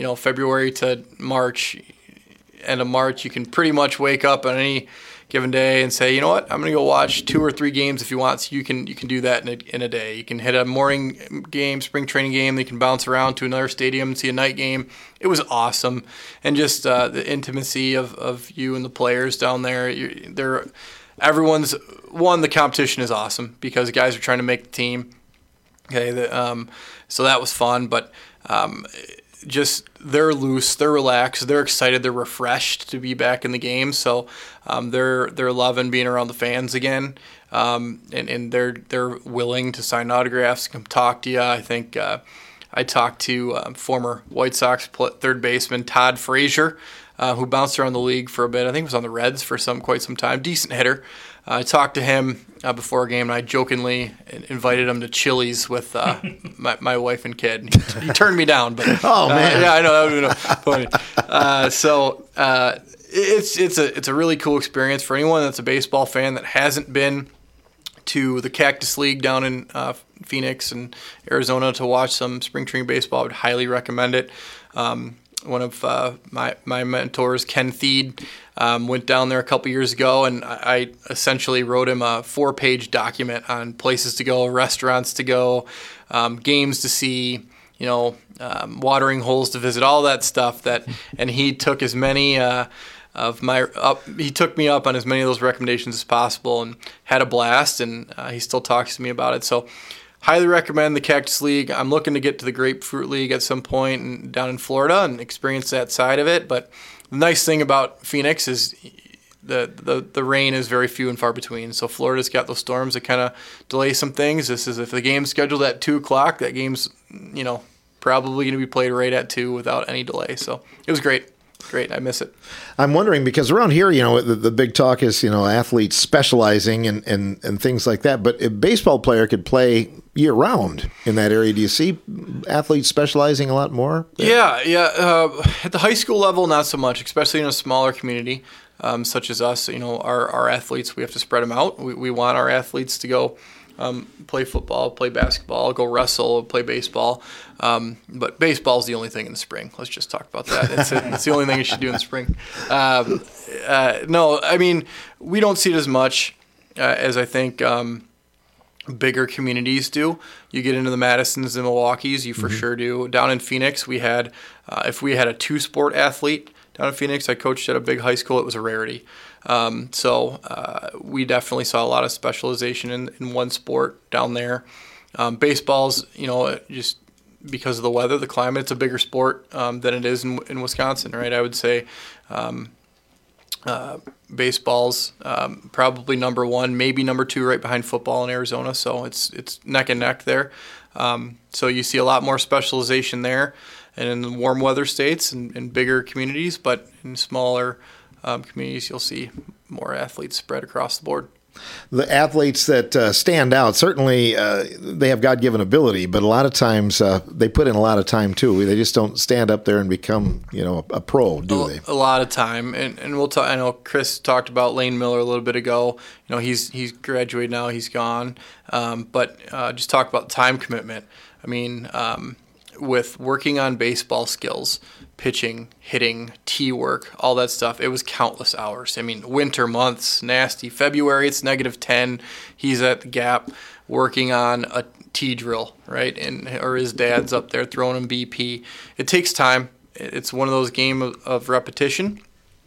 to March, end of March, you can pretty much wake up on any given day and say, you know what, I'm going to go watch 2 or 3 games if you want. So you can do that in a day. You can hit a morning game, spring training game. You can bounce around to another stadium and see a night game. It was awesome, and just the intimacy of you and the players down there. The competition is awesome because guys are trying to make the team. Okay, so that was fun, but just they're loose, they're relaxed, they're excited, they're refreshed to be back in the game. So they're loving being around the fans again, and they're willing to sign autographs, come talk to you. I think I talked to former White Sox third baseman Todd Frazier, who bounced around the league for a bit. I think he was on the Reds for quite some time. Decent hitter. I talked to him before a game, and I jokingly invited him to Chili's with my wife and kid. He turned me down, but oh man, yeah, I know that would be funny. So it's a really cool experience for anyone that's a baseball fan that hasn't been to the Cactus League down in Phoenix and Arizona to watch some spring training baseball. I would highly recommend it. One of my mentors, Ken Thied, went down there a couple years ago, and I essentially wrote him a 4-page document on places to go, restaurants to go, games to see, watering holes to visit, all that stuff. And he took as many he took me up on as many of those recommendations as possible, and had a blast. And he still talks to me about it. So highly recommend the Cactus League. I'm looking to get to the Grapefruit League at some point down in Florida and experience that side of it. But the nice thing about Phoenix is the rain is very few and far between. So Florida's got those storms that kind of delay some things. This is if the game's scheduled at 2:00, that game's probably going to be played right at 2 without any delay. So it was great. Great, I miss it. I'm wondering, because around here, the big talk is, athletes specializing and things like that. But a baseball player could play year round in that area. Do you see athletes specializing a lot more? Yeah. At the high school level, not so much, especially in a smaller community such as us. Our athletes, we have to spread them out. We want our athletes to go play football, play basketball, go wrestle, play baseball. But baseball is the only thing in the spring. Let's just talk about that. It's the only thing you should do in the spring. No, I mean, we don't see it as much as I think bigger communities do. You get into the Madisons and Milwaukees, you for sure do. Down in Phoenix, we had, if we had a two-sport athlete down in Phoenix, I coached at a big high school, it was a rarity. So we definitely saw a lot of specialization in one sport down there. Baseball's, just because of the weather, the climate, it's a bigger sport than it is in Wisconsin, right? I would say baseball's probably number one, maybe number two, right behind football in Arizona. So it's neck and neck there. So you see a lot more specialization there, and in the warm weather states and bigger communities, but in smaller communities, you'll see more athletes spread across the board. The athletes that stand out, certainly they have God-given ability, but a lot of times they put in a lot of time too. They just don't stand up there and become, a pro, do they? A lot of time, and we'll talk. I know Chris talked about Lane Miller a little bit ago. He's graduated now, he's gone, but just talk about time commitment. I mean, with working on baseball skills, pitching, hitting, tee work, all that stuff, it was countless hours. I mean, winter months, nasty. February, it's -10. He's at the Gap working on a tee drill, right? Or his dad's up there throwing him BP. It takes time. It's one of those games of repetition.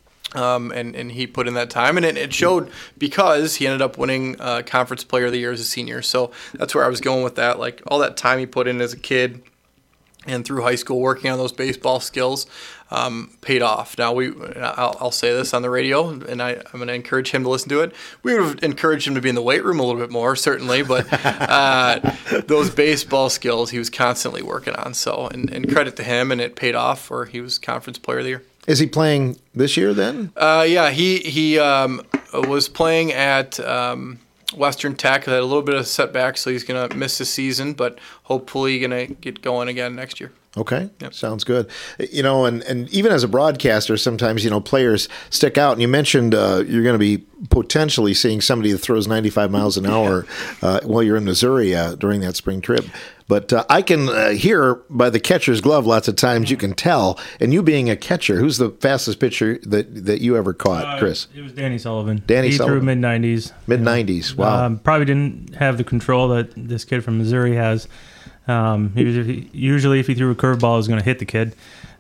And he put in that time, and it showed because he ended up winning Conference Player of the Year as a senior. So that's where I was going with that. Like all that time he put in as a kid and through high school working on those baseball skills paid off. Now, I'll say this on the radio, and I'm going to encourage him to listen to it. We would have encouraged him to be in the weight room a little bit more, certainly, but those baseball skills he was constantly working on. So, and credit to him, and it paid off, for he was Conference Player of the Year. Is he playing this year then? Yeah, he was playing at Western Tech. Had a little bit of setback, so he's going to miss the season, but hopefully going to get going again next year. Okay, yep. Sounds good. And even as a broadcaster, sometimes, players stick out. And you mentioned you're going to be potentially seeing somebody that throws 95 miles an hour while you're in Missouri during that spring trip. But I can hear by the catcher's glove lots of times, you can tell. And you being a catcher, who's the fastest pitcher that you ever caught, Chris? It was Danny Sullivan. He threw mid-90s. Mid-90s, wow. Probably didn't have the control that this kid from Missouri has. Usually if he threw a curveball, he was going to hit the kid.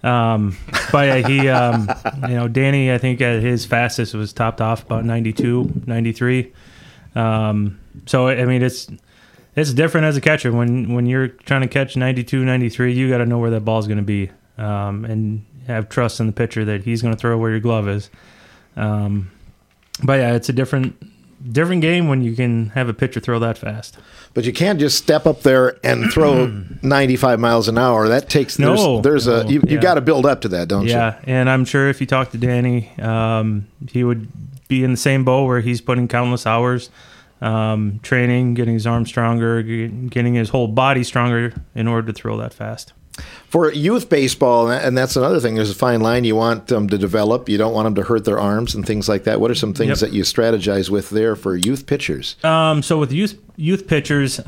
But he, Danny, I think at his fastest was topped off about 92, 93. So, I mean, it's different as a catcher. When you're trying to catch 92, 93, you got to know where that ball's going to be, and have trust in the pitcher that he's going to throw where your glove is. But yeah, it's a different game when you can have a pitcher throw that fast. But you can't just step up there and throw 95 miles an hour. That takes you got to build up to that, don't you? Yeah, and I'm sure if you talk to Danny, he would be in the same boat where he's putting countless hours training, getting his arms stronger, getting his whole body stronger in order to throw that fast. For youth baseball, and that's another thing, there's a fine line you want them to develop. You don't want them to hurt their arms and things like that. What are some things that you strategize with there for youth pitchers? So with youth pitchers,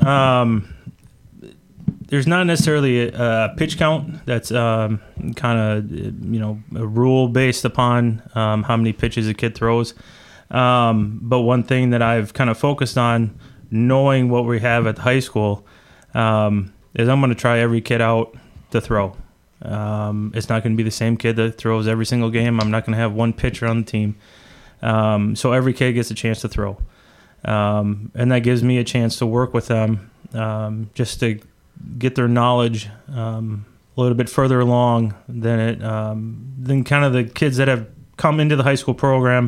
there's not necessarily a pitch count that's kind of a rule based upon how many pitches a kid throws. But one thing that I've kind of focused on, knowing what we have at the high school, is I'm going to try every kid out to throw. It's not going to be the same kid that throws every single game. I'm not going to have one pitcher on the team. So every kid gets a chance to throw. And that gives me a chance to work with them just to get their knowledge a little bit further along than kind of the kids that have come into the high school program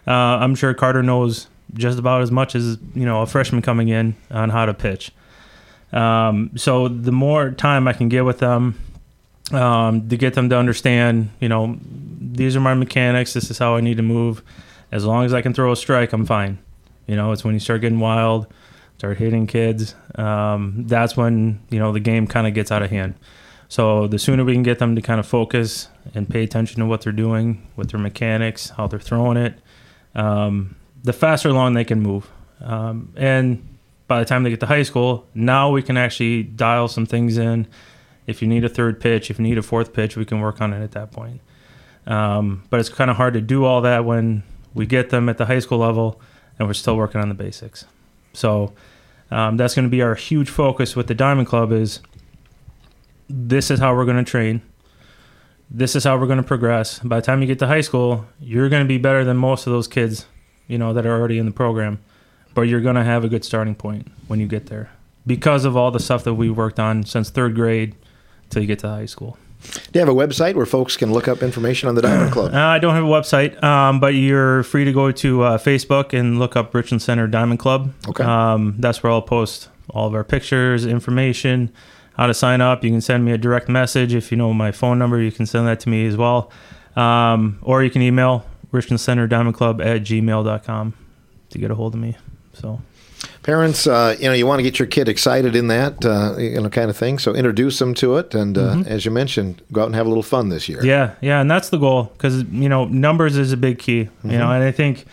I'm sure Carter knows just about as much as, a freshman coming in on how to pitch. So the more time I can get with them, to get them to understand, these are my mechanics. This is how I need to move. As long as I can throw a strike, I'm fine. It's when you start getting wild, start hitting kids. That's when, the game kind of gets out of hand. So the sooner we can get them to kind of focus and pay attention to what they're doing with their mechanics, how they're throwing it, the faster along they can move. And by the time they get to high school, now we can actually dial some things in. If you need a third pitch, if you need a fourth pitch, we can work on it at that point. But it's kind of hard to do all that when we get them at the high school level and we're still working on the basics. So that's going to be our huge focus with the Diamond Club is this is how we're going to train. This is how we're going to progress. By the time you get to high school, you're going to be better than most of those kids, that are already in the program. But you're going to have a good starting point when you get there because of all the stuff that we worked on since third grade till you get to high school. Do you have a website where folks can look up information on the Diamond Club? I don't have a website, but you're free to go to Facebook and look up Richland Center Diamond Club. Okay. That's where I'll post all of our pictures, information, how to sign up. You can send me a direct message. If you know my phone number, you can send that to me as well. Or you can email richlandcenterdiamondclub@gmail.com to get a hold of me. So, parents, you want to get your kid excited in that, kind of thing. So introduce them to it, and as you mentioned, go out and have a little fun this year. Yeah, and that's the goal because numbers is a big key. And I think,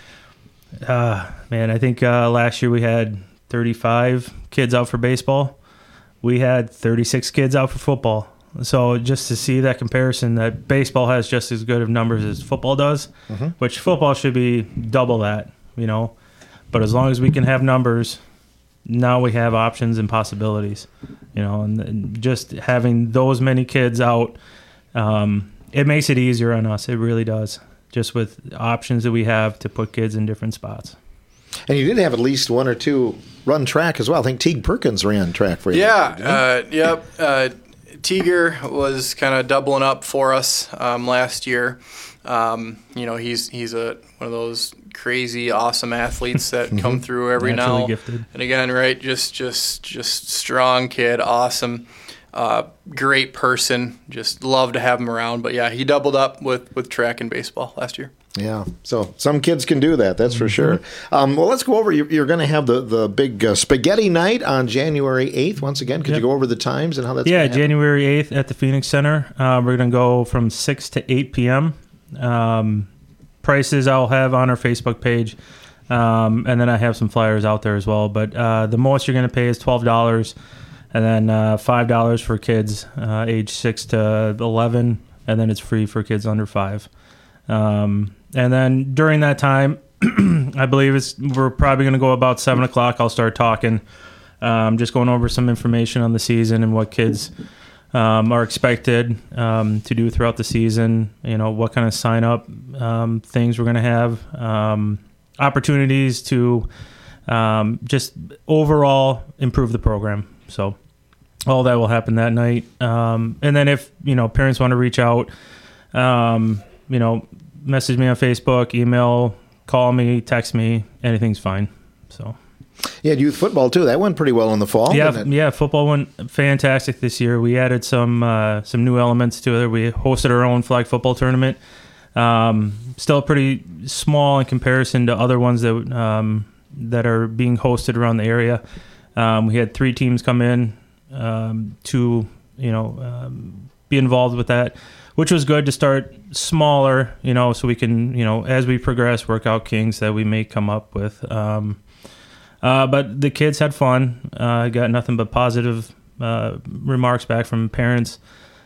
last year we had 35 kids out for baseball. We had 36 kids out for football. So just to see that comparison, that baseball has just as good of numbers as football does, which football should be double that, But as long as we can have numbers, now we have options and possibilities, and just having those many kids out, it makes it easier on us. It really does, just with options that we have to put kids in different spots. And you did have at least one or two run track as well. I think Teague Perkins ran track for you. Yeah, yep. Teager was kind of doubling up for us last year. He's one of those crazy, awesome athletes that come through every Naturally now gifted. and again. Right, just strong kid, awesome, great person. Just love to have him around. But yeah, he doubled up with track and baseball last year. Yeah, so some kids can do that, that's for sure. Well, let's go over, you're going to have the big spaghetti night on January 8th. Once again, could you go over the times and how that's going to happen? January 8th at the Phoenix Center. We're going to go from 6 to 8 p.m. Prices I'll have on our Facebook page, and then I have some flyers out there as well. But the most you're going to pay is $12, and then $5 for kids age 6 to 11, and then it's free for kids under 5. And then during that time, I believe we're probably going to go about 7 o'clock. I'll start talking, just going over some information on the season and what kids are expected to do throughout the season. What kind of sign up things we're going to have, opportunities to just overall improve the program. So all that will happen that night. And then if parents want to reach out, message me on Facebook, email, call me, text me, anything's fine. So, yeah, youth football too. That went pretty well in the fall. Yeah, football went fantastic this year. We added some new elements to it. We hosted our own flag football tournament. Still pretty small in comparison to other ones that are being hosted around the area. We had 3 teams come in to be involved with that, which was good to start smaller, so we can, as we progress, work out kinks that we may come up with. But the kids had fun. Got nothing but positive remarks back from parents.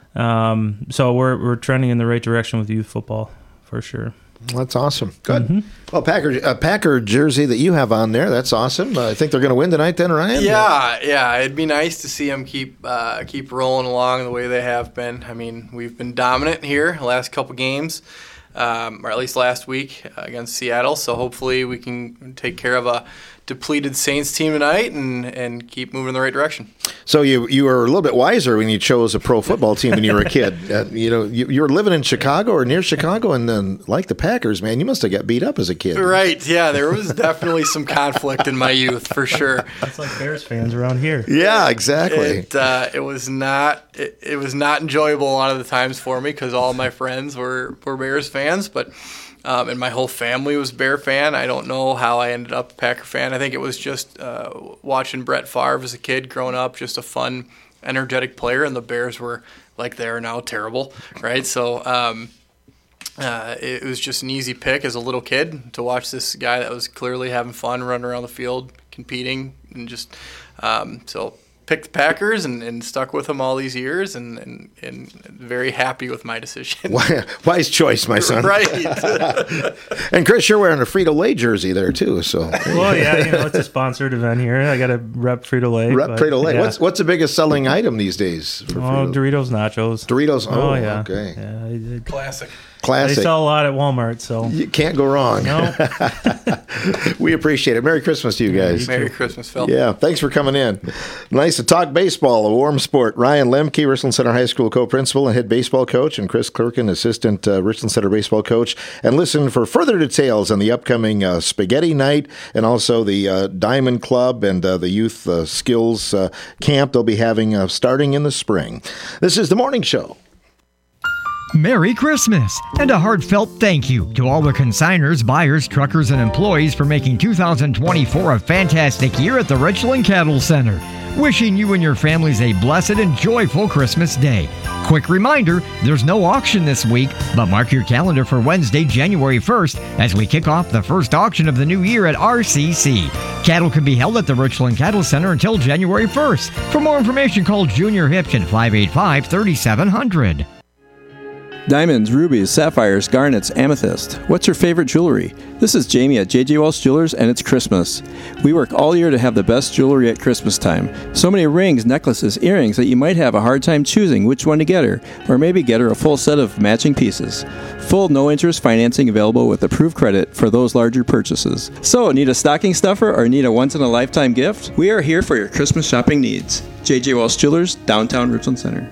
So we're trending in the right direction with youth football for sure. That's awesome. Good. Well, Packer jersey that you have on there, that's awesome. I think they're going to win tonight then, Ryan? Yeah. It'd be nice to see them keep rolling along the way they have been. I mean, we've been dominant here the last couple games. or at least last week against Seattle. So hopefully we can take care of a depleted Saints team tonight and keep moving in the right direction. So you were a little bit wiser when you chose a pro football team when you were a kid. You were living in Chicago or near Chicago, and then like the Packers, man, you must have got beat up as a kid. Right? Yeah, there was definitely some conflict in my youth for sure. It's like Bears fans around here. Yeah, exactly. It was not enjoyable a lot of the times for me because all my friends were Bears fans, but. And my whole family was Bear fan. I don't know how I ended up a Packer fan. I think it was just watching Brett Favre as a kid growing up, just a fun, energetic player, and the Bears were like they are now terrible, right? So it was just an easy pick as a little kid to watch this guy that was clearly having fun, running around the field, competing, and just so picked the Packers and stuck with them all these years and very happy with my decision. Wise choice, my son. Right. And Chris, you're wearing a Frito-Lay jersey there too. So. Well, yeah, it's a sponsored event here. I got to rep Frito-Lay. Rep Frito-Lay. Yeah. What's the biggest selling item these days? For Doritos Nachos. Doritos. Oh, yeah. Okay. Yeah, Classic. They sell a lot at Walmart, so you can't go wrong. No. We appreciate it. Merry Christmas to you guys. Merry Christmas, Phil. Yeah, thanks for coming in. Nice to talk baseball, a warm sport. Ryan Lemke, Richland Center High School co-principal and head baseball coach, and Chris Clerkin, assistant Richland Center baseball coach. And listen for further details on the upcoming Spaghetti Night and also the Diamond Club and the Youth Skills Camp they'll be having starting in the spring. This is The Morning Show. Merry Christmas, and a heartfelt thank you to all the consigners, buyers, truckers, and employees for making 2024 a fantastic year at the Richland Cattle Center. Wishing you and your families a blessed and joyful Christmas day. Quick reminder, there's no auction this week, but mark your calendar for Wednesday, January 1st, as we kick off the first auction of the new year at RCC. Cattle can be held at the Richland Cattle Center until January 1st. For more information, call Junior Hipch at 585-3700. Diamonds, rubies, sapphires, garnets, amethyst. What's your favorite jewelry? This is Jamie at J.J. Walsh Jewelers, and it's Christmas. We work all year to have the best jewelry at Christmas time. So many rings, necklaces, earrings that you might have a hard time choosing which one to get her, or maybe get her a full set of matching pieces. Full no-interest financing available with approved credit for those larger purchases. So, need a stocking stuffer or need a once-in-a-lifetime gift? We are here for your Christmas shopping needs. J.J. Walsh Jewelers, downtown Richland Center.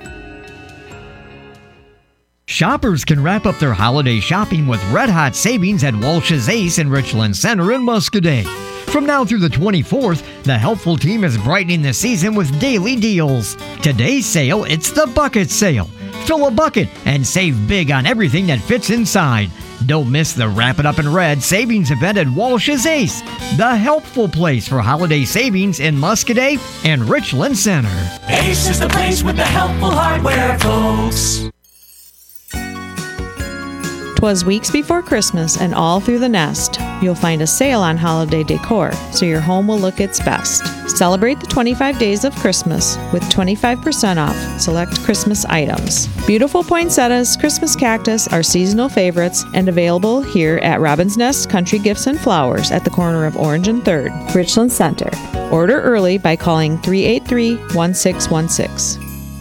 Shoppers can wrap up their holiday shopping with red-hot savings at Walsh's Ace in Richland Center in Muscoda. From now through the 24th, the helpful team is brightening the season with daily deals. Today's sale, it's the bucket sale. Fill a bucket and save big on everything that fits inside. Don't miss the Wrap It Up in Red savings event at Walsh's Ace, the helpful place for holiday savings in Muscoda and Richland Center. Ace is the place with the helpful hardware, folks. 'Twas weeks before Christmas, and all through the nest, you'll find a sale on holiday decor, so your home will look its best. Celebrate the 25 days of Christmas with 25% off select Christmas items. Beautiful poinsettias, Christmas cactus are seasonal favorites and available here at Robin's Nest Country Gifts and Flowers at the corner of Orange and 3rd, Richland Center. Order early by calling 383-1616.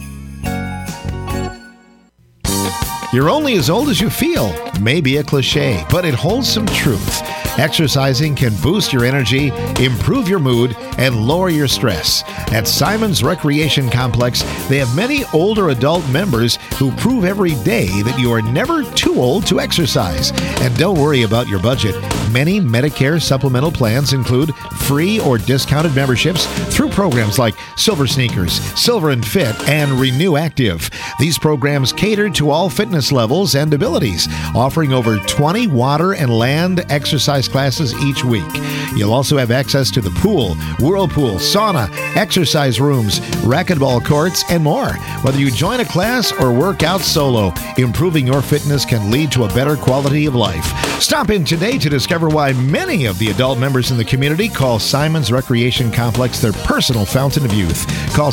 You're only as old as you feel. May be a cliche, but it holds some truth. Exercising can boost your energy, improve your mood, and lower your stress. At Simon's Recreation Complex, they have many older adult members who prove every day that you are never too old to exercise. And don't worry about your budget. Many Medicare supplemental plans include free or discounted memberships through programs like Silver Sneakers, Silver and Fit, and Renew Active. These programs cater to all fitness levels and abilities, offering over 20 water and land exercise classes each week. You'll also have access to the pool, whirlpool, sauna, exercise rooms, racquetball courts, and more. Whether you join a class or work out solo, improving your fitness can lead to a better quality of life. Stop in today to discover why many of the adult members in the community call Simon's Recreation Complex their personal fountain of youth. Call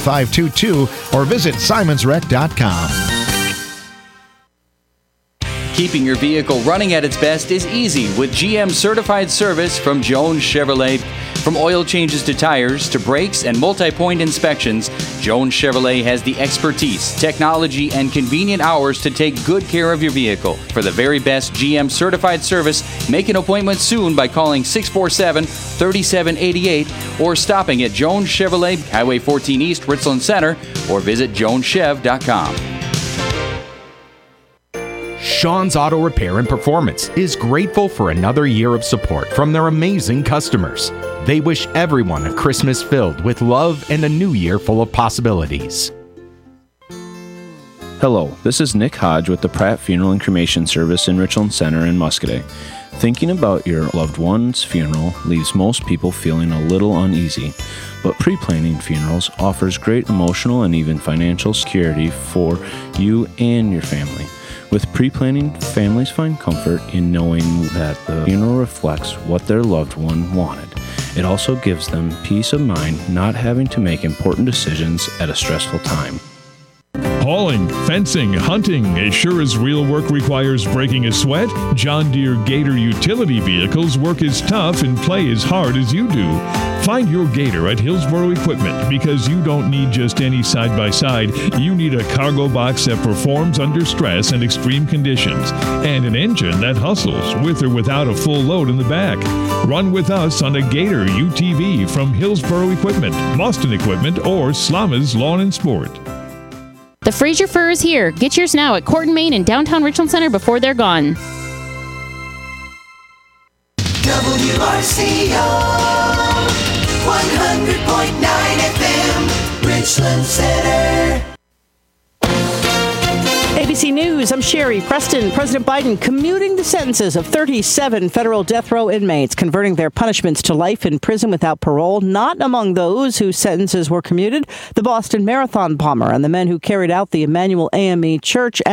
647-8522 or visit simonsrec.com. Keeping your vehicle running at its best is easy with GM certified service from Jones Chevrolet. From oil changes to tires to brakes and multi-point inspections, Jones Chevrolet has the expertise, technology, and convenient hours to take good care of your vehicle. For the very best GM certified service, make an appointment soon by calling 647-3788 or stopping at Jones Chevrolet, Highway 14 East, Richland Center, or visit joneschev.com. Sean's Auto Repair and Performance is grateful for another year of support from their amazing customers. They wish everyone a Christmas filled with love and a new year full of possibilities. Hello, this is Nick Hodge with the Pratt Funeral and Cremation Service in Richland Center in Muscoda. Thinking about your loved one's funeral leaves most people feeling a little uneasy, but pre-planning funerals offers great emotional and even financial security for you and your family. With pre-planning, families find comfort in knowing that the funeral reflects what their loved one wanted. It also gives them peace of mind not having to make important decisions at a stressful time. Hauling, fencing, hunting, as sure as real work requires breaking a sweat, John Deere Gator utility vehicles work as tough and play as hard as you do. Find your Gator at Hillsboro Equipment because you don't need just any side-by-side. You need a cargo box that performs under stress and extreme conditions, and an engine that hustles with or without a full load in the back. Run with us on a Gator UTV from Hillsboro Equipment, Boston Equipment, or Slama's Lawn and Sport. The Fraser Fur is here. Get yours now at Corton, Maine and downtown Richland Center before they're gone. WRCO 100.9 FM, Richland Center. ABC News, I'm Sherry Preston. President Biden commuting the sentences of 37 federal death row inmates, converting their punishments to life in prison without parole. Not among those whose sentences were commuted, the Boston Marathon bomber and the men who carried out the Emmanuel AME Church